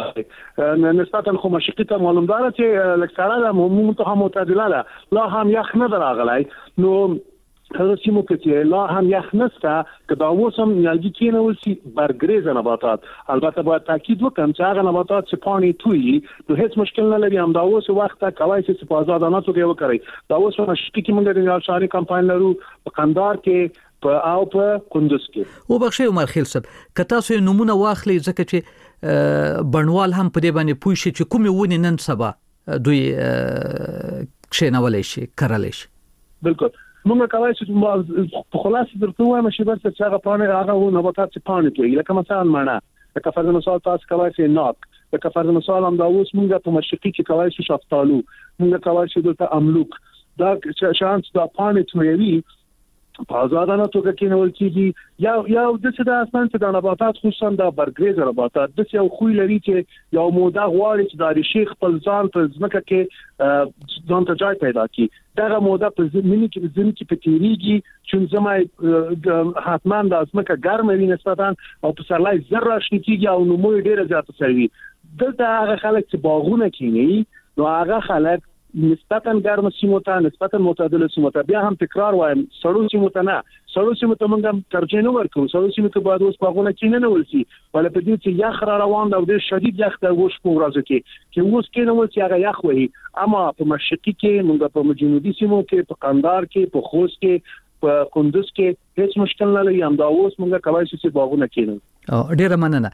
ته نسبتا خو مشقي ته معلومدار چې لکثره مو معتدله ده لا هم یخ نه دراغلای نو هغه سیمو کې لا هم یخ نسته که دا اوسم نیالګي کېنول شي برګریز نباتات البته باید تاکید وکړم چې هغه نباتات چې پانی توي نو هیڅ مشکل نه لري هم دا اوس وخت کوي چې په آزادانه توګه وکړي دا اوس مشکې کې موږ د نشاني کمپاین لرو په قندار کې په او په کندوز کې. او بخښي عمر خیل صاحب کته سو نمونه واخلي ځکه چې بڼوال هم په دې باندې پوه شي چې کومه ونی نن سبا دوی کښینولای شي کارلای شي. بالکل موږ کولی چې په خلاصه درته وایم چې بس چې هغه پانه هغه و نباتات چې پانه کوي لکه مثلا مڼه لکه فرض مثال تاسو کولی شئ ناک لکه فرض مثال هم دا اوس موږ په مشرقي کې کولی شو شفتالو موږ کولی شو دلته املوک دا شانس دا پانه تویوي په آزادانه توګه کېنول کېږي یا یا د څه د اسمان څخه د نباتات خصوصا د برګریز نباتات د یو خوې لري چې یو موده غواړي چې د شیخ خپل ځان په ځمکه کې ځان ته ځای پیدا کړي دا موده په زمینی کې زمینی کې پتیریږي چې زمای حتما د ځمکه ګرمه وي نسبتا او په سرلای ذره شي کېږي او نو مو ډیره زیاته سوي دلته هغه خلک چې باغونه کینی نو هغه خلک نسبتا ګرم سیمو ته نسبتا معتدل سیمو ته بیا هم تکرار وایم سړو سیمو ته نه سړو سیمو ته موږ ترجیح نه ورکوو سړو سیمو ته باید اوس باغونه کینې نه ولسي ولې په دې چې یخ را روان دا ډېر شدید یخ د وښ په ورځو کې چې اوس کې نه ولسي هغه یخ وي اما په مشرقي کې موږ په جنوبي سیمو کې په قندهار کې په خوست کې په کندوز کې هیڅ مشکل نه لري هم دا اوس موږ کولی شو چې باغونه کینو. ډېره مننه.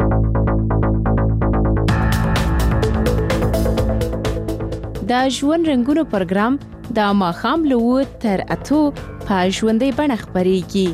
دا ژوند رنګونو پروګرام د ماښام له اوه تر اتو په ژوندۍ بڼه خپرېږي.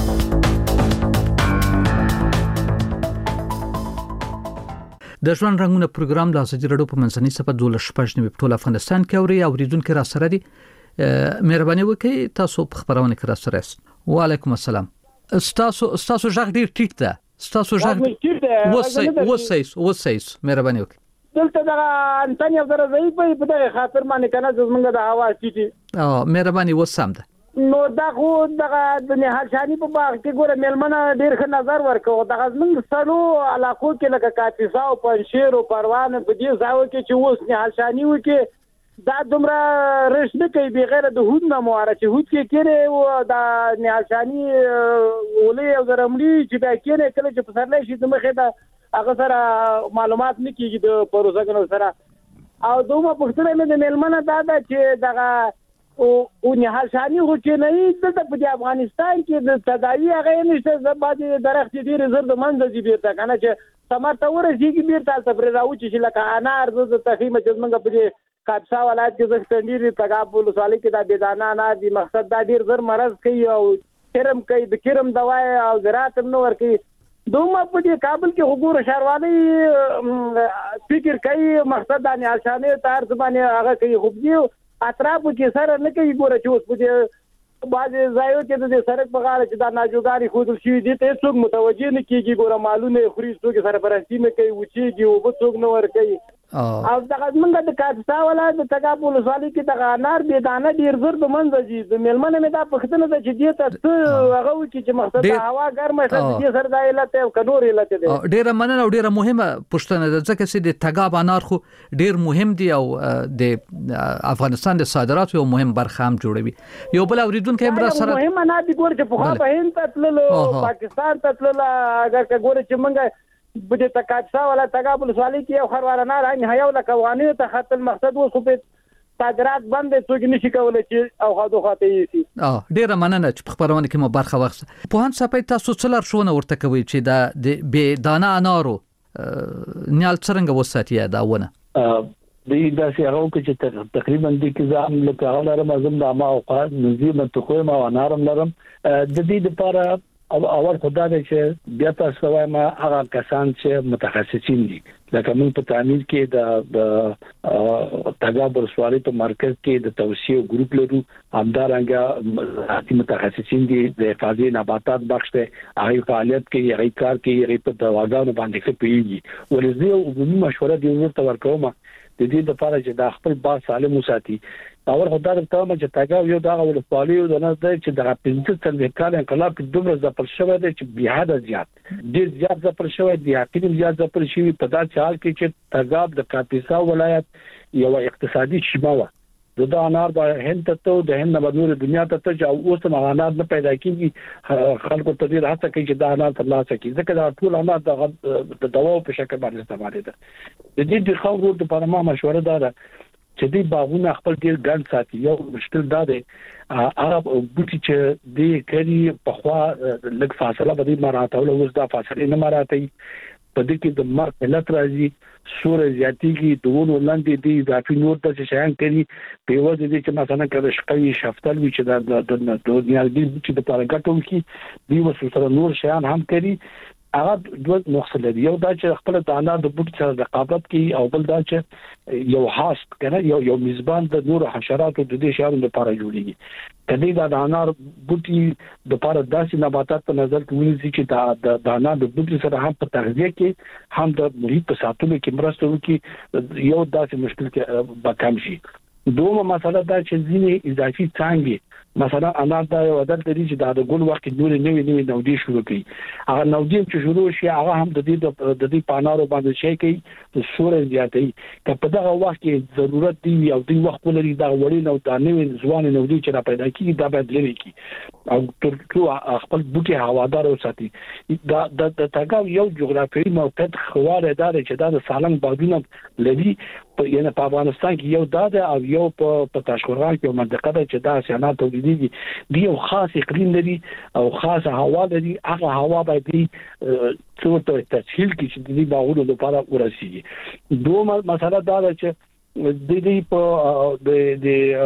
د ژوند رنګونو پروګرام د ازادي راډیو په منځنۍ صفحه دوه شپږ نوي په ټول افغانستان کې اوري اوریدونکو را سره دي مهرباني وکړئ تاسو په خبرونه کې را سره یاست. وعلیکم السلام. تاسو تاسو ژغ ډیر ټیټ ده تاسو ژغ وسه وسه وسه مهرباني وکړئ. دلته دا انټن یو ذره ضعیف وي په دغه خاطر باندې کنه زمونږ د هوا سيټي او مهرباني وسام ده نو دا خو دغه د نهالشاني په باغ کې ګوره ملمنه ډیر ښه نظر ورکوه دغه زمونږ سړو علاقو کې لکه کاپیسا او پنشیر او پروان په دې ځاو کې چې اوس نهالشاني وکي دا دومره رښتینی کوي بغیر د هود نه مواره چې هود کې کېره او دا نهالشاني ولې او درملي چې دا کېره کله چې په سرلای شي د مخې دا هغه سره معلومات نه کیږي د پروژګنو سره او دومره پښتنه مې د ملمنه دا دا چې دغه او نهالشاني خو چې نه د په افغانستان کې د تداوی هغه نشته زبادي درخت ډیر زر د منځ دی بیرته کنه چې سمارته ورسیږي بیرته تفری راوچی چې لکه انار د تفهیم چې موږ په کاپسا ولایت کې د ستندیر تګاب ولسوالۍ کې د بيدانه نه دی مقصد دا ډیر زر مرز کوي او کرم کوي د کرم دواي او زراعت نو ور کوي دومره په دې کابل کې حضور شهرواني فکر کوي مقصد د نشانه تار زمانه هغه کوي خو دې اطراف کې سره نه کوي ګوره چې اوس په دې باز ځایو کې د سړک په غاړه چې دا ناجوګاری خود شي دي ته څوک متوجه نه کیږي ګوره مالونه خوري څوک سره پرستی نه کوي وچیږي او به څوک نه ور کوي او دا موږ د کاپسا ولایت د تګاب ولسوالۍ کې د انار به دانه ډیر زر د منځ دي د ملمنه مې دا پښتنه د چې دې ته هغه و چې مقصد د هوا ګرمه شته دې سره د علت او کنور علت دي ډیره مننه او ډیره مهمه پښتنه ده ځکه چې د تګاب انار خو ډیر مهم دي او د افغانستان د صادراتو یو مهم برخه هم جوړوي یو بل اوریدونکو هم را سره مهم نه دي ګور چې په خوا هند ته تللو پاکستان ته تللو اگر ګور چې موږ بده تکاڅا ولا تګاب ولسوالۍ کې یو خروارانه راځي هيو لکه وانه ته خپل مقصد وو په صادرات بند څوک نشي کولای چې او خاطو خاطي شي اه ډیره مننه چې په خبرونه کې مو برخه واخصه په هان صاحب تاسو څلر شونه ورته کوي چې دا به دانه انارو نیال څنګه وساتیا دا ونه د داسې هغه چې تقریبا د کې ځم لکه هغه رمزم د ما اوقات نزيم ته ما انارم لرم د دې لپاره او اول خدای چې بیا تاسو وایم هغه کسان چې متخصصین دي لکه موږ په تعمیر کې د تګاب ولسوالۍ په مرکز کې د توسيع ګروپ لرو همدارنګه حتی متخصصین دي د حفاظتي نباتات بخش ته هغه فعالیت کوي هغه کار کوي هغه په دواګانو باندې ښه پیږي ولې یو عمومي مشوره دی ورته ورکوم د دې لپاره چې د خپل باغ سالم وساتي اور خدای ته ما چې تاګه یو دا ولسوالۍ د نه چې د پنځه څلوېښت کال انقلاب کې دومره ځپل شوی دی چې بهاده زیات ډیر زیات ځپل شوی دی حقیقت زیات ځپل شوی په داسې حال کې چې تاګاب د کاپیسا ولایت یو اقتصادي شبه و د انار د هند ته د هند نه نور دنیا ته ته او اوس هم انار نه پیدا کیږي خلکو ته ډیر هڅه کوي چې دا انار ترلاسه کړي ځکه دا ټول انار د دواو په شکل باندې استعمال دي د دې د خاورو د پرما مشوره ده چې دې باغونه خپل ډیر ګڼ ساتي. یو مشکل دا دی هغه بوټي چې دې کړي په خوا لږ فاصله به دې مراتب له اوس دا فاصله نه مراتي په دې کې د مر علت راځي سور زیاتیږي دوه لاندې دي اضافي نور ته شایان کوي په وجه دي چې مثلا کله شقي شفتل وي چې د د دنیا دې چې د پارګټو کې دی وسو سره نور شایان هم کوي. هغه دوه نقص لري. یو دا چې خپل دانا د بوټ سره رقابت کوي او بل دا چې یو هاست کنه یو یو میزبان د نور حشراتو د دې شیانو لپاره جوړیږي. کله دا د انار بوټي د لپاره داسې نباتات په نظر کې ونیسي چې دا د دانا د بوټي سره هم په تغذیه کې هم د محیط په ساتلو کې مرسته وکړي. یو داسې مشکل کې به کم شي. دومره مسله دا چې ځینې اضافي څانګې مثلا انار دا یو عادت لري چې دا د ګل وخت نور نوې نوې نودي شروع کوي. هغه نودي چې شروع شي هغه هم د دې د دې پانارو باندې شي کوي د سور زیاتې که په دغه وخت کې ضرورت دی او د وخت لري دا وړي نو دا نوې ځوان نودي چې را پیدا کیږي دا باید لري کی او ترڅو خپل بوټي هوادار وساتي. دا د تاګاو یو جغرافیایي موقعیت خواره دار چې دا د سالنګ بادونه لري یعنی په افغانستان کې یو داده او یو په تاشقرغان کې منطقه ده چې دا سیانات تولیدي دی یو خاص اقلیم لري او خاصه هوا لري. هغه هوا باید څو ته تسهیل کې چې د دې باغونو لپاره ورسیږي. دوه مسله دا ده چې د دې په د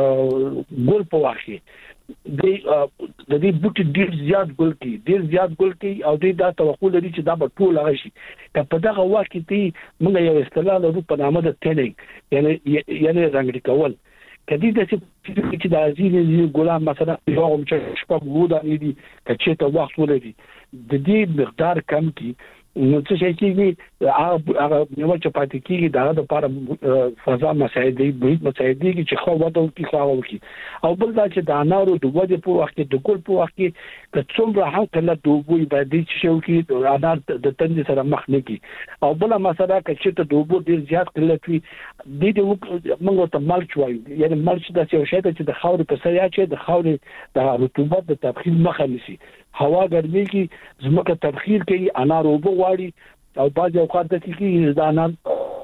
د ګل په واخی د د دې بوټي ډیر زیات ګل کوي ډیر زیات ګل کوي او دې دا توقع لري چې دا به ټول هغه شي. که په دغه وخت کې موږ یو اصطلاح لرو په نامه د ټینګ یعنی یعنی رنګ کول کدی د چې د ازینې ګلان مثلا یو چې شپږ وو د دې چې ته وخت ولري د دې مقدار کم کی نو څه شي چې هغه نو چې پاتې کیږي دا د لپاره فضا مسایل دی محیط مسایل دی چې خو وته کی خو وکی او بل دا چې د انارو د وجه په وخت کې د ګل په وخت کې که څومره هم کله دوبوي باندې چې شو کې د انار د تند سره مخ نه کی او بل مسله چې ته دوبو ډیر زیات کله کوي د دې موږ ته ملچ وایو یعنی ملچ د څه شي چې د خاور په سر یا چې د خاور د رطوبت د تبخیر مخه نیسي. هوا ګرمي کې زمکه تبخیر کوي انار وبو غواړي او بعض اوقات د کې د انار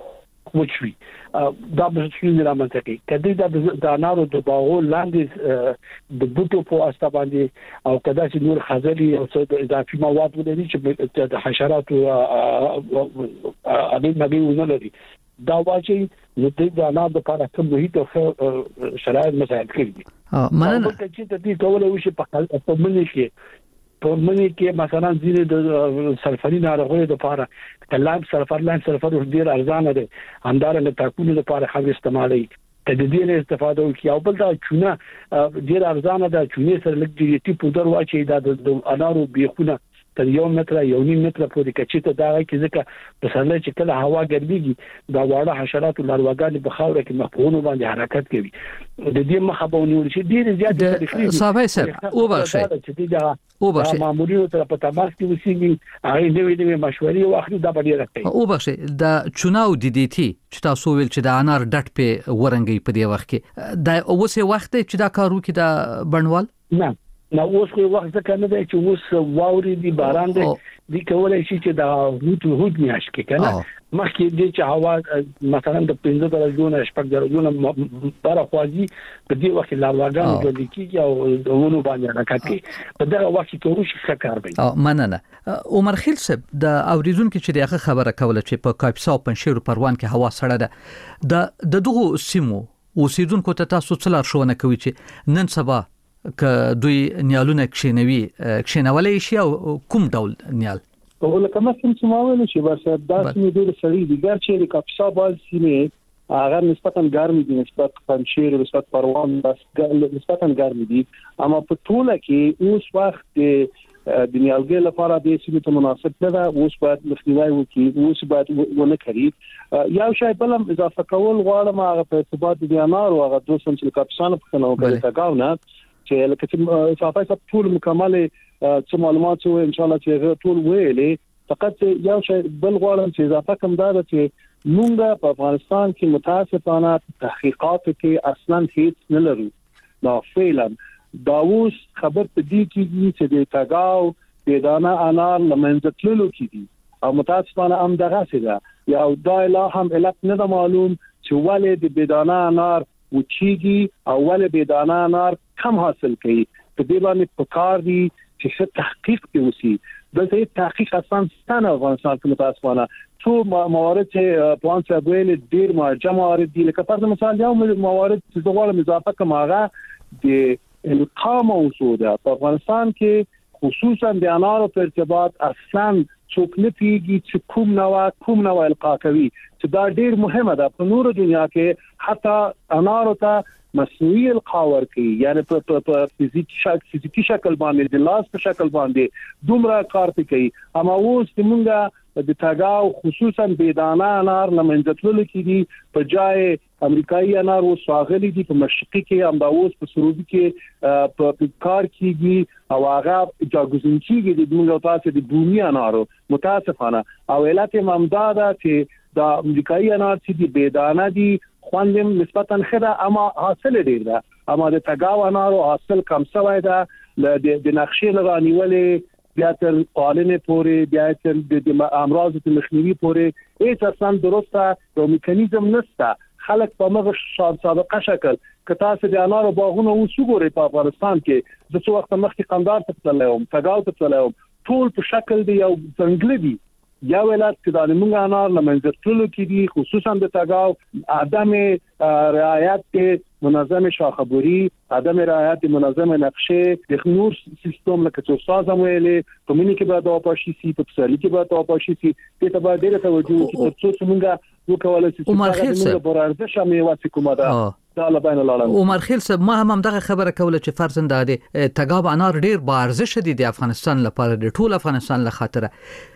وچوي دا به څنګه رامنځته کوي. کله دا د انارو د باغو لاندې د بوټو په واسطه باندې او کدا چې نور خزلي او څه اضافي مواد ولري چې د حشراتو اړین مګي ونه لري دا واچي نو د انار د لپاره کوم محیط او شرایط مساعد کړي. مننه چې د دې کولای وشي په په منی کې په منی کې مثلا ځینې د سلفري ناروغیو لپاره کلام سلفر لاین سلفر ډیر ارزانه دي همدارنګه تاکونو لپاره خو استعمالي تدبیر استفاده وکي او بل دا چونه ډیر ارزانه ده چونه سره لګ دي ټي پودر واچي دا د انارو بيخونه تر یو متر یو نیم متر پورې کچته دا کې ځکه په سره چې کله هوا ګرميږي دا واړه حشرات او لارواګان په خاور کې مخونه باندې حرکت کوي د دې مخه به ونیول شي ډیر زیات تکلیف صاحب صاحب او بخښه او بخښه مامورینو سره په تماس کې وسیږي هغه نوې نوې مشورې واخلي دا به ډیر راځي. او بخښه د چوناو د دې تی چې تاسو ویل چې د انار ډټ په ورنګي په دې وخت کې دا اوسه وخت چې دا کارو کې دا بڼوال نه نو اوس خو وخت ځکه نه دی چې اوس واوري دی باران دی د کولای شي چې دا هوت هوت میاش کې کنه مخکې دې چې هوا مثلا د پنځه درجو شپږ درجو پر خوازي په دې وخت لارواګان د لیکي او ونه باندې حرکت کوي په دغه وخت کې ورشي څه کار کوي. مننه عمر خیل صاحب د اوریدونکو چې دغه خبره کوله چې په کاپسا او پنشیر پروان کې هوا سړه ده د د دغه سیمو اوسیدونکو ته تاسو څه لارښوونه کوي چې نن سبا که دوی نیالونه کښینوي کښینولای شي او کوم ډول نیال او لکه ما څنګه چې ما ویل چې ورسره دا سیمه ډېر سړې دي ګر چې د کاپسا بال سیمه هغه نسبتا ګرمې دي نسبت پنشیر نسبت پروان نسبتا ګرمې دي اما په ټوله کې اوس وخت د نیالګي لپاره د سیمه ته مناسب نه ده. اوس باید مخنیوي وکړي اوس باید ونه کړي یو شی بل هم اضافه کول غواړم هغه په ارتباط د انار او هغه دوه سم چې کاپسا نه پخنه وکړي تاګاو نه چې لکه چې صافای صاحب ټول مکمل څه معلومات او ان شاء الله چې ټول ویلې فقط یو شی بل غواړم چې اضافه کوم دا چې موږ په افغانستان کې متاسفانه تحقیقات کې اصلا هیڅ نه لرو. دا فعلا دا اوس خبر په دې کې چې د تاګاو د دانا انار لمنځه تللو کې دي او متاسفانه هم دغه څه ده یا دا لا هم علت نه د معلوم چې ولې د بيدانه انار وچیږي او ولې بيدانه انار کم حاصل کوي. په دې باندې پکار دي چې څه تحقیق وشي. دلته تحقیق اصلا ستنه افغانستان کې متاسفانه څو موارد چې په انسا ویل ډیر مرجع موارد دي. لکه پر مثال یو موارد چې زغوالم اضافه کوم هغه د القاء موضوع ده. په افغانستان کې خصوصا د انارو په ارتباط اصلا څوک نه پیږي چې کوم نوع کوم نوع القاء کوي، چې دا ډیر مهمه ده. په نور دنیا کې حتی انارو ته مصنوعي القاء ورکي، یعنی په په فزیکی شکل فزیکی شکل باندې د لاس په شکل باندې دومره کار کوي. اما اوس موږ د تاګاو خصوصا بيدانه انار لمنځتلو کې دي، په جای امریکایي انار او ساغلي دي، په مشرقي کې هم دا اوس په سروبي کې په کار کېږي او هغه جاګوزن کېږي د موږ تاسو د بومي انارو متاسفانه. او علت ممداده چې دا امریکایي انار چې دي بيدانه دي خواندم نسبتا خدا اما حاصل ډیر ده، اما د تاګاو انارو حاصل کم شوی ده. د نقشې لغانیولې بیا تر قالنه پورې بیا تر د امراض مخنیوي پورې هیڅ اصلا درسته یو میکانیزم نشته. خلک په مغه سابقه شکل کتا سه د انارو باغونه وسګوري په افغانستان کې د څو وخت مخکې قندار ته تللم تاګاو ته تللم ټول په شکل دی یو څنګه دی. یا ولات چې د موږ انار لمنځتلو کې دي، خصوصا د تاګاو عدم رعایت منظم شاخبوري، عدم رعایت منظم نقشه د نور سیستم لکه چې استاد ویلې کمیونټي کې به دا پاشي سي په سړی کې به دا پاشي سي ته به ډیره توجه وکړي چې موږ وکولای شو چې موږ برارده شمه واسه کومه ده تعالی بین العالمین. عمر خیل صاحب ما هم دغه خبره کوله چې فرض د تاګاو انار ډیر با ارزښت دي د افغانستان لپاره، د ټول افغانستان لپاره خاطره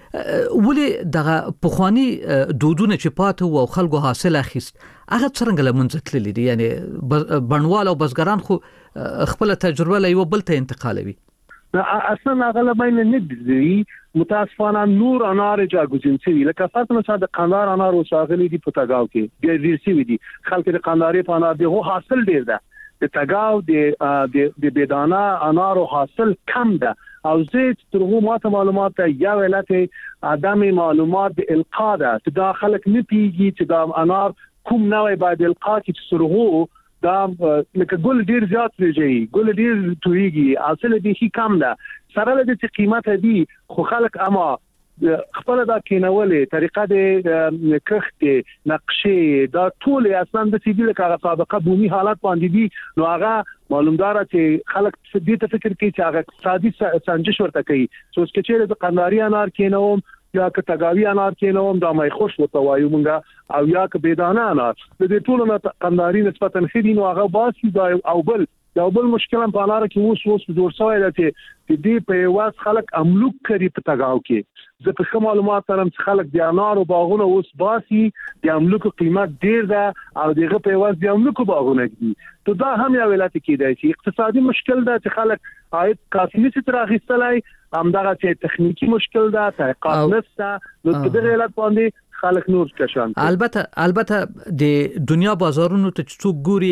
ولې دغه پخوانی دودونه چې پاتې او خلکو حاصل اخیست هغه څنګه لمنځه تللی دي؟ یعنی بڼوال او بزګران خو خپل تجربه له یو بل ته انتقالوي. اصلا هغه لباین نه دي متاسفانه نور انار جاګوزین سوي لکه فاطمه صادق قندار انار او شاغلي دي په تاګاو کې ډیر ډیر سوي دي. خلک د قنداري په انار دی هو حاصل ډیر ده، د تاګاو د د بيدانه انار او حاصل کم ده. او زه ترغو ماته معلومات یا ولته عدم معلومات د القاء ده چې دا خلک نه پیږي چې دا انار کوم نوې بعد القاء کې ترغو دا لکه ګل ډیر زیات لږی ګل ډیر تویږي حاصل دي شي کم ده سره له دې قیمت دي خو خلک اما خپل دا کینولې طریقه د کښت نقشې دا ټول اصلا د سیدی لکه سابقه بومي حالت باندې دي نو هغه معلومدار چې خلک دې ته فکر کوي چې هغه اقتصادي سنجش ورته کوي. سو چې چیرې د قنداري انار کینوم یا که تاګاوي انار کینوم دا مې خوش وته وایو مونږه او یا که بيدانه انار د دې ټولو نه قنداري نسبتا خېدي نو هغه باسي دا او بل دا بل مشکل په لار کې اوس اوس جوړ شوی دی چې دې په واس خلک املوک کوي په تاګاو کې. زه په کوم معلومات سره چې خلک د انارو باغونه اوس باسي د املوک قیمت ډیر ده او دغه په واس د املوک باغونه دي. ته دا هم یو ولایت کې دی چې اقتصادي مشکل ده چې خلک عاید کافي نشي تر اخیستلای، همدغه چې تخنیکی مشکل ده، تحقیقات نشته، نو په دې علت باندې خلک نور کشان. البته البته د دنیا بازارونو ته څوک ګوري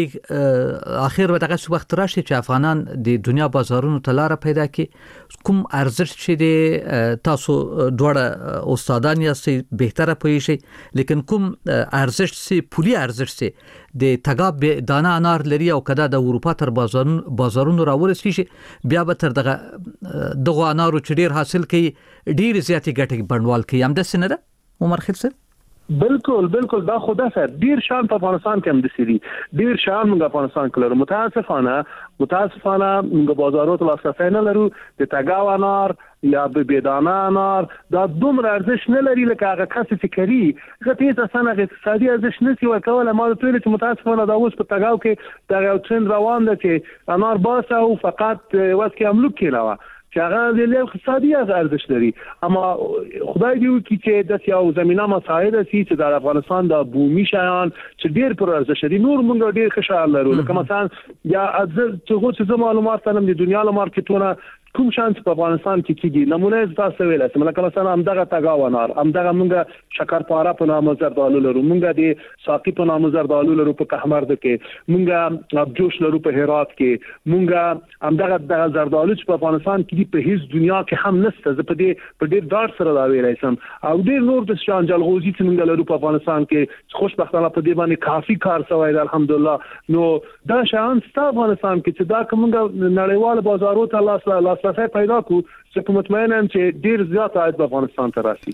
اخر وخت هغه وخت راشي چې افغانان د دنیا بازارونو ته لار پیدا کړي. کوم ارزښت چې د تاسو دوړه استادان یاستئ بهتره پوي شي، لیکن کوم ارزښت سي پولي ارزښت سي د تاګاو دانه انار لري او کدا د اروپا تر بازارونو بازارونو راورسي شي بیا به تر دغه دغه انارو چې ډیر حاصل کوي ډیر زیاتې ګټه بڼوال کوي. هم د سنره عمر خیل صاحب بالکل بالکل دا خدا سره ډیر شان په افغانستان کې هم د سری ډیر شان موږ افغانستان کې لرو. متاسفانه متاسفانه موږ بازارونو ته لاسرسي نه لرو. د تاګاو انار یا بيدانه انار دا دومره ارزښت نه لري لکه هغه کس فکری غته تاسو نه اقتصادي ارزښت نشي ورکول. ما ته ویل چې متاسفانه دا اوس په تاګاو کې دا یو ټرند روان دی چې انار باسه او فقط واس کې املوک کیلاوه چې هغه د اقتصادي ارزښت لري. اما خدای دې وکړي چې د یو زمينه مساعده سي چې د افغانستان د بومي شایان چې ډېر پر ارزښت دي نور موږ ډېر خوشاله لرو. لکه مثلا یا چې څه معلومات تنم د دنیا له مارکیټونو کوم شانس په افغانستان کې کیږي نمونه تاسو ویل چې مثلا مثلا همدغه تاګاونار همدغه موږ شکرپاره په نامه زردالو لرو موږ د ساقي په نامه زردالو لرو په کهمرد کې موږ ابجوش لرو په هرات کې موږ همدغه د زردالو په افغانستان کې په هیڅ دنیا کې هم نشته زه په دې په ډېر ډار سره دا ویلای شم او ډېر نور د شان جلغوزي چې موږ لرو په افغانستان کې خوشبختانه په دې باندې کافي کار شوی دی الحمدلله نو دا شان ست افغانستان کې چې دا کومه نړیوال بازارو ته لاس لاسرسي پیدا کو چې کوم مطمئن یم چې ډېر زیات عاید په افغانستان ته راشي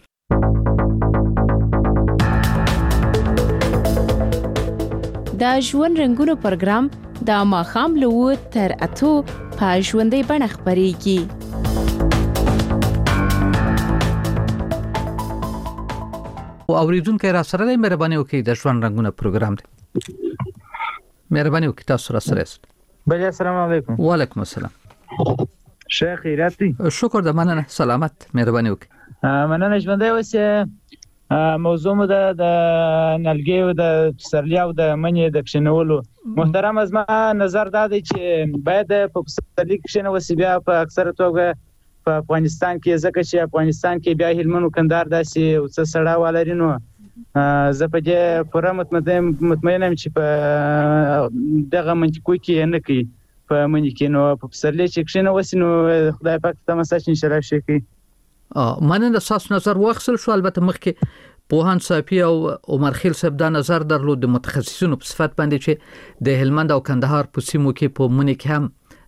دا ژوند رنګونو پروګرام د ماښام له اوه تر اتو په ژوندۍ بڼه خپرېږي. او اوریدونکو را سره د مهرباني وکړئ د ژوند رنګونو پروګرام دی. مهرباني وکړئ تاسو را سره است. بله السلام علیکم. وعلیکم السلام. شیخ خیرات دی. شکر د مننه سلامت مهرباني وکړئ. مننه ژوندۍ اوسه. موضوع مو د نلګي او د پسرلي او د منې د کښینولو محترم از ما نظر دا دی چې باید په پسرلي کښینول سی بیا په اکثره توګه په افغانستان کې ځکه چې افغانستان کې بیا هلمند کندهار داسې او څه سړا ولري نو زه په دې پوره مطمئن یم چې په دغه منطقو کې نه کوي په منې کې نو په پسرلي چې کښینول سی نو خدای پاک ته مساج ان شاء الله شي کوي. مننه تاسو نظر واخیستل شو البته مخکې پوهان صافي او عمر خیل صاحب دا نظر درلود د متخصصینو په صفت باندې چې د هلمند او کندهار په سیمو کې په منې کې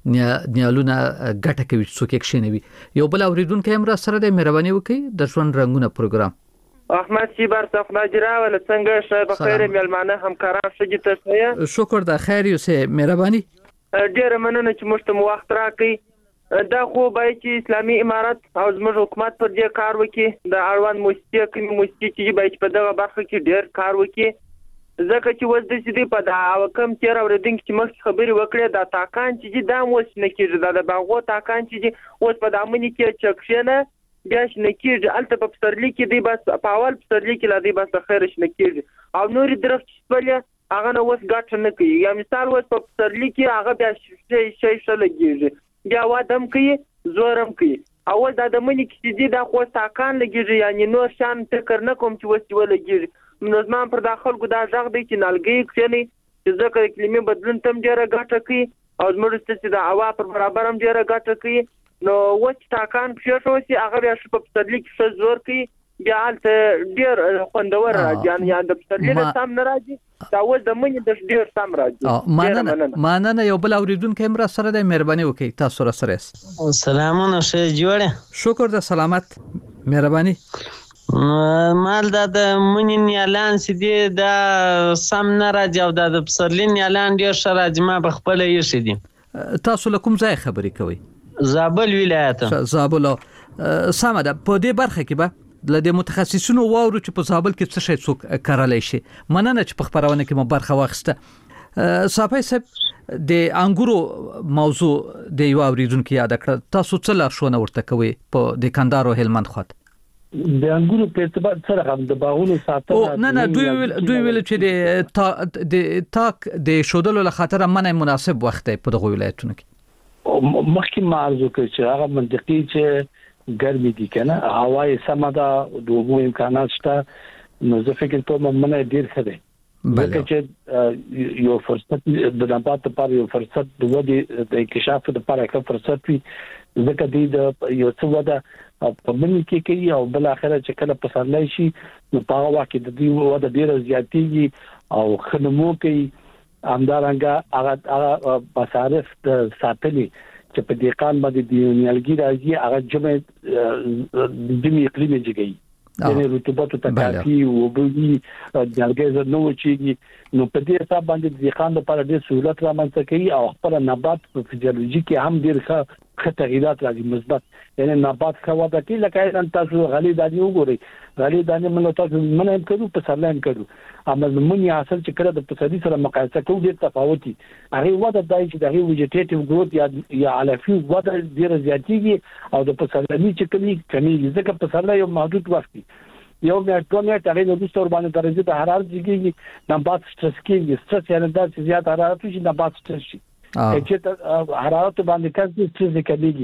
هم نیالونه ګټه کوي څوک یې کښینوي. یو بل اوریدونکی هم را سره د مهرباني وکړئ د ژوند رنګونه پروګرام. احمد شیبر صفنا جرا ول څنګه شه بخیر ملمانه همکاران شګی ته شکر د خیر یو سه مهرباني ډیر مننه چې مشته مو وخت راکړئ. دا خو باید چې اسلامي امارت او زموږ حکومت پر دې کار وکړي د اړوند موسسې کومې موسسې چې باید په دغه برخه کې ډېر کار وکړي ځکه چې اوس داسې دی په دا کم تېر اورېدونکي چې مخکې خبرې وکړې دا تاکان چې دا هم اوس نه کېږي دا د باغو تاکان چې اوس په دامنې کې چې کښېنه بیا شنه کېږي هلته په پسرلي کې دی بس په اول پسرلي کې لا دی بس د خیره شنه کېږي او نورې درخت چې شپلې هغه نه اوس ګټه نه کوي یا مثال اوس په پسرلي کې هغه بیا شی شی ښه لګېږي بیا وادم کوي زورم کوي اول دا د منی کې دي دا خو تاکان لګیږي یعنی نور شان فکر نه کوم چې وسې ولګیږي نو زما پر داخل ګدا ځغ دی چې نالګي کښنی چې ځکه اقلیمي بدلون تم ډیره ګټه کوي او زموږ چې د هوا پر برابر هم ډیره ګټه کوي نو وڅ تاکان پښه شو چې هغه بیا شپ په تدلیک څه زور کوي بیا ته ډیر خوندور راځي یا د پسرلي سم نه راځي دا و د منې د ډیر سم راځي. ماننه ماننه یو بل اوریدونکو هم را سره د مهرباني وکړئ تاسو را سره است. سلامونه شه جوړه شکر د سلامت مهرباني. مال دا د منې نیالان سي دي دا سم نه راځي او د پسرلي نیالان ډیر ښه راځي ما په خپل یې شي دي. تاسو له کوم ځای خبرې کوئ؟ زابل ولایت. زابل سم ده په دې برخه کې به د متخصصینو واورو چې په زابل کې څه شي څوک کارالای شي. مننه چې په خبرونه کې مو برخه واخیسته. صافی صاحب د انګورو موضوع د یو اوریدونکو یاد کړ تاسو څه لارښوونه ورته کوئ په د کندهار او هلمند خواته؟ د انګورو په اعتبار سره هم د باغونو ساتنه نه نه دوی ویل دوی ویل چې د تا د تاک د شودلو له خاطر منه مناسب وخت دی په دغه ولایتونو کې. مخکې معرض وکړ چې هغه منطقي چې ګرمي دي کنه هواي سم ده د وګو امکانات شته نو زه فکر کوم منه ډیر ښه دی بلکې چې یو فرصت د نبات لپاره یو فرصت د ودی د انکشاف لپاره یو فرصت وي ځکه دی د یو څه وده په منځ کې کوي او بل اخره چې کله پسرلی شي نو په هغه وخت د دې وده ډیر زیاتېږي او خدمو کوي همدارنګه هغه مصارف د ساتلي چې په دې قان باندې د نیالګي راځي هغه جمع د دې اقلیم جګي د رطوبت ته کافي او بوي نیالګي زنه وچیږي نو په دې حساب باندې د خان لپاره ډېر سہولت رامنځته کوي او خپل نبات په فزیولوژي کې هم ډېر ښه تغیرات راځي مثبت یعنی نبات ښه وده کوي لکه تاسو غلي دانی وګورئ غلي دانی موږ تاسو منه هم کړو په سرلایم کړو اما زمونږ حاصل چې کړه د پسرلي سره مقایسه کوو ډېر تفاوتي هغه وده دای چې د هغه ویجیټیټیو ګروث یا یا علفي وده ډېر زیاتېږي او د پسرلي چې کمی کمی ځکه پسرلي یو محدود وخت یو میاشت دوه میاشتې هغه د دوستور باندې درجه د حرارت جګیږي نبات سټرس کېږي سټرس یعنی دا چې زیات حرارت شي نبات سټرس شي چې حرارت باندې کله سټرس کېږي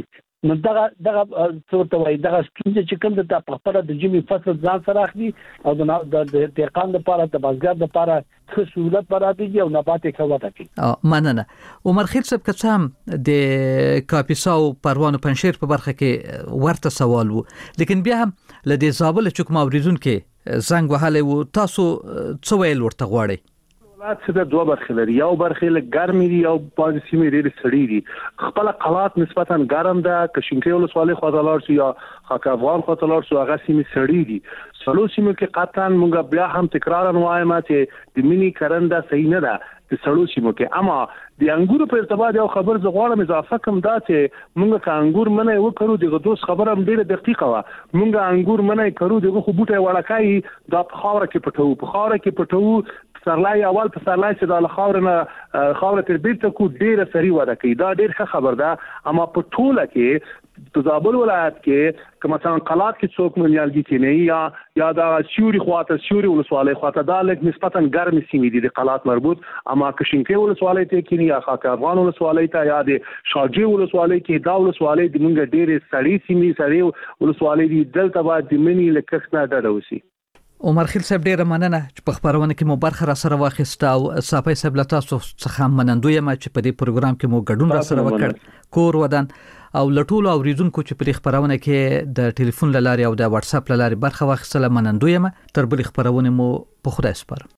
نو دا دا څه ته وایي دا ستونزه چې کوم د خپل د جمی فصل ځان سره اخلي او د دهقان لپاره د بازار لپاره څه سہولت برابرېږي او نبات یې کوي تکي مننه. عمر خیل صاحب که څه هم د کاپیسا او پروان پنځیر په برخه کې ورته سوال وو، لیکن بیا هم لدې زابل چې کوم اوریدونکو زنګ وهاله وو، تاسو څه ویل ورته غواړئ؟ ولات څه د دوه برخې لري، یو برخې له ګرمې دي او بعضې سیمې ډېرې سړې دي. خپله قلات نسبتا ګرم ده، که شینکۍ ولسوالۍ خواته لاړ شو یا خاک افغان خواته لاړ شو هغه سیمې سړې دي. څلور سیمو کې قطعا موږ بیا هم تکرارا وایم چې د مینی کرنده صحیح نه ده د سړو سیمو کې. اما د انګورو په ارتباط یو خبر زه غواړم اضافه کوم دا چې موږ که انګور منی وکړو دغه دوست خبره هم ډېره دقیقه وه. موږ انګور منی کړو دغه خو بوټی وړکای دا په خاوره کې پټوو په خاوره کې پټوو سرلای اول په سرلای چې د خاور نه خاور تر بیرته کو ډیره سری وده کوي، دا ډیر ښه خبر ده. اما په ټوله کې په زابل ولایت کې که مثلا قلات کې څوک منیالګي کې نه یا یا دا سیوري خواته سیوري ولسوالۍ خواته دا لږ نسبتا ګرم سیمې دي د قلات مربوط. اما که شینکۍ ولسوالۍ ته کې یا خاک افغان ولسوالۍ ته یا د شاجي ولسوالۍ کې دا ولسوالۍ د موږ ډېرې سړې سیمې سړې ولسوالۍ دي، دلته باید د منی له کښت نه ډډه وشي. عمر خیل صاحب ډیره مننه چې په خبرونه کې مو برخه را سره واخیسته او صافی صاحب له تاسو څخه منندوی یم چې په دې پروګرام کې مو ګډون را سره وکړ. کور ودان او لټول او ریزونکو چې په دې خبرونه کې د ټلیفون لاري او د واتس اپ لاري برخه واخیستله منندوی یم. تر بل خبرونه مو په خدای سپارم.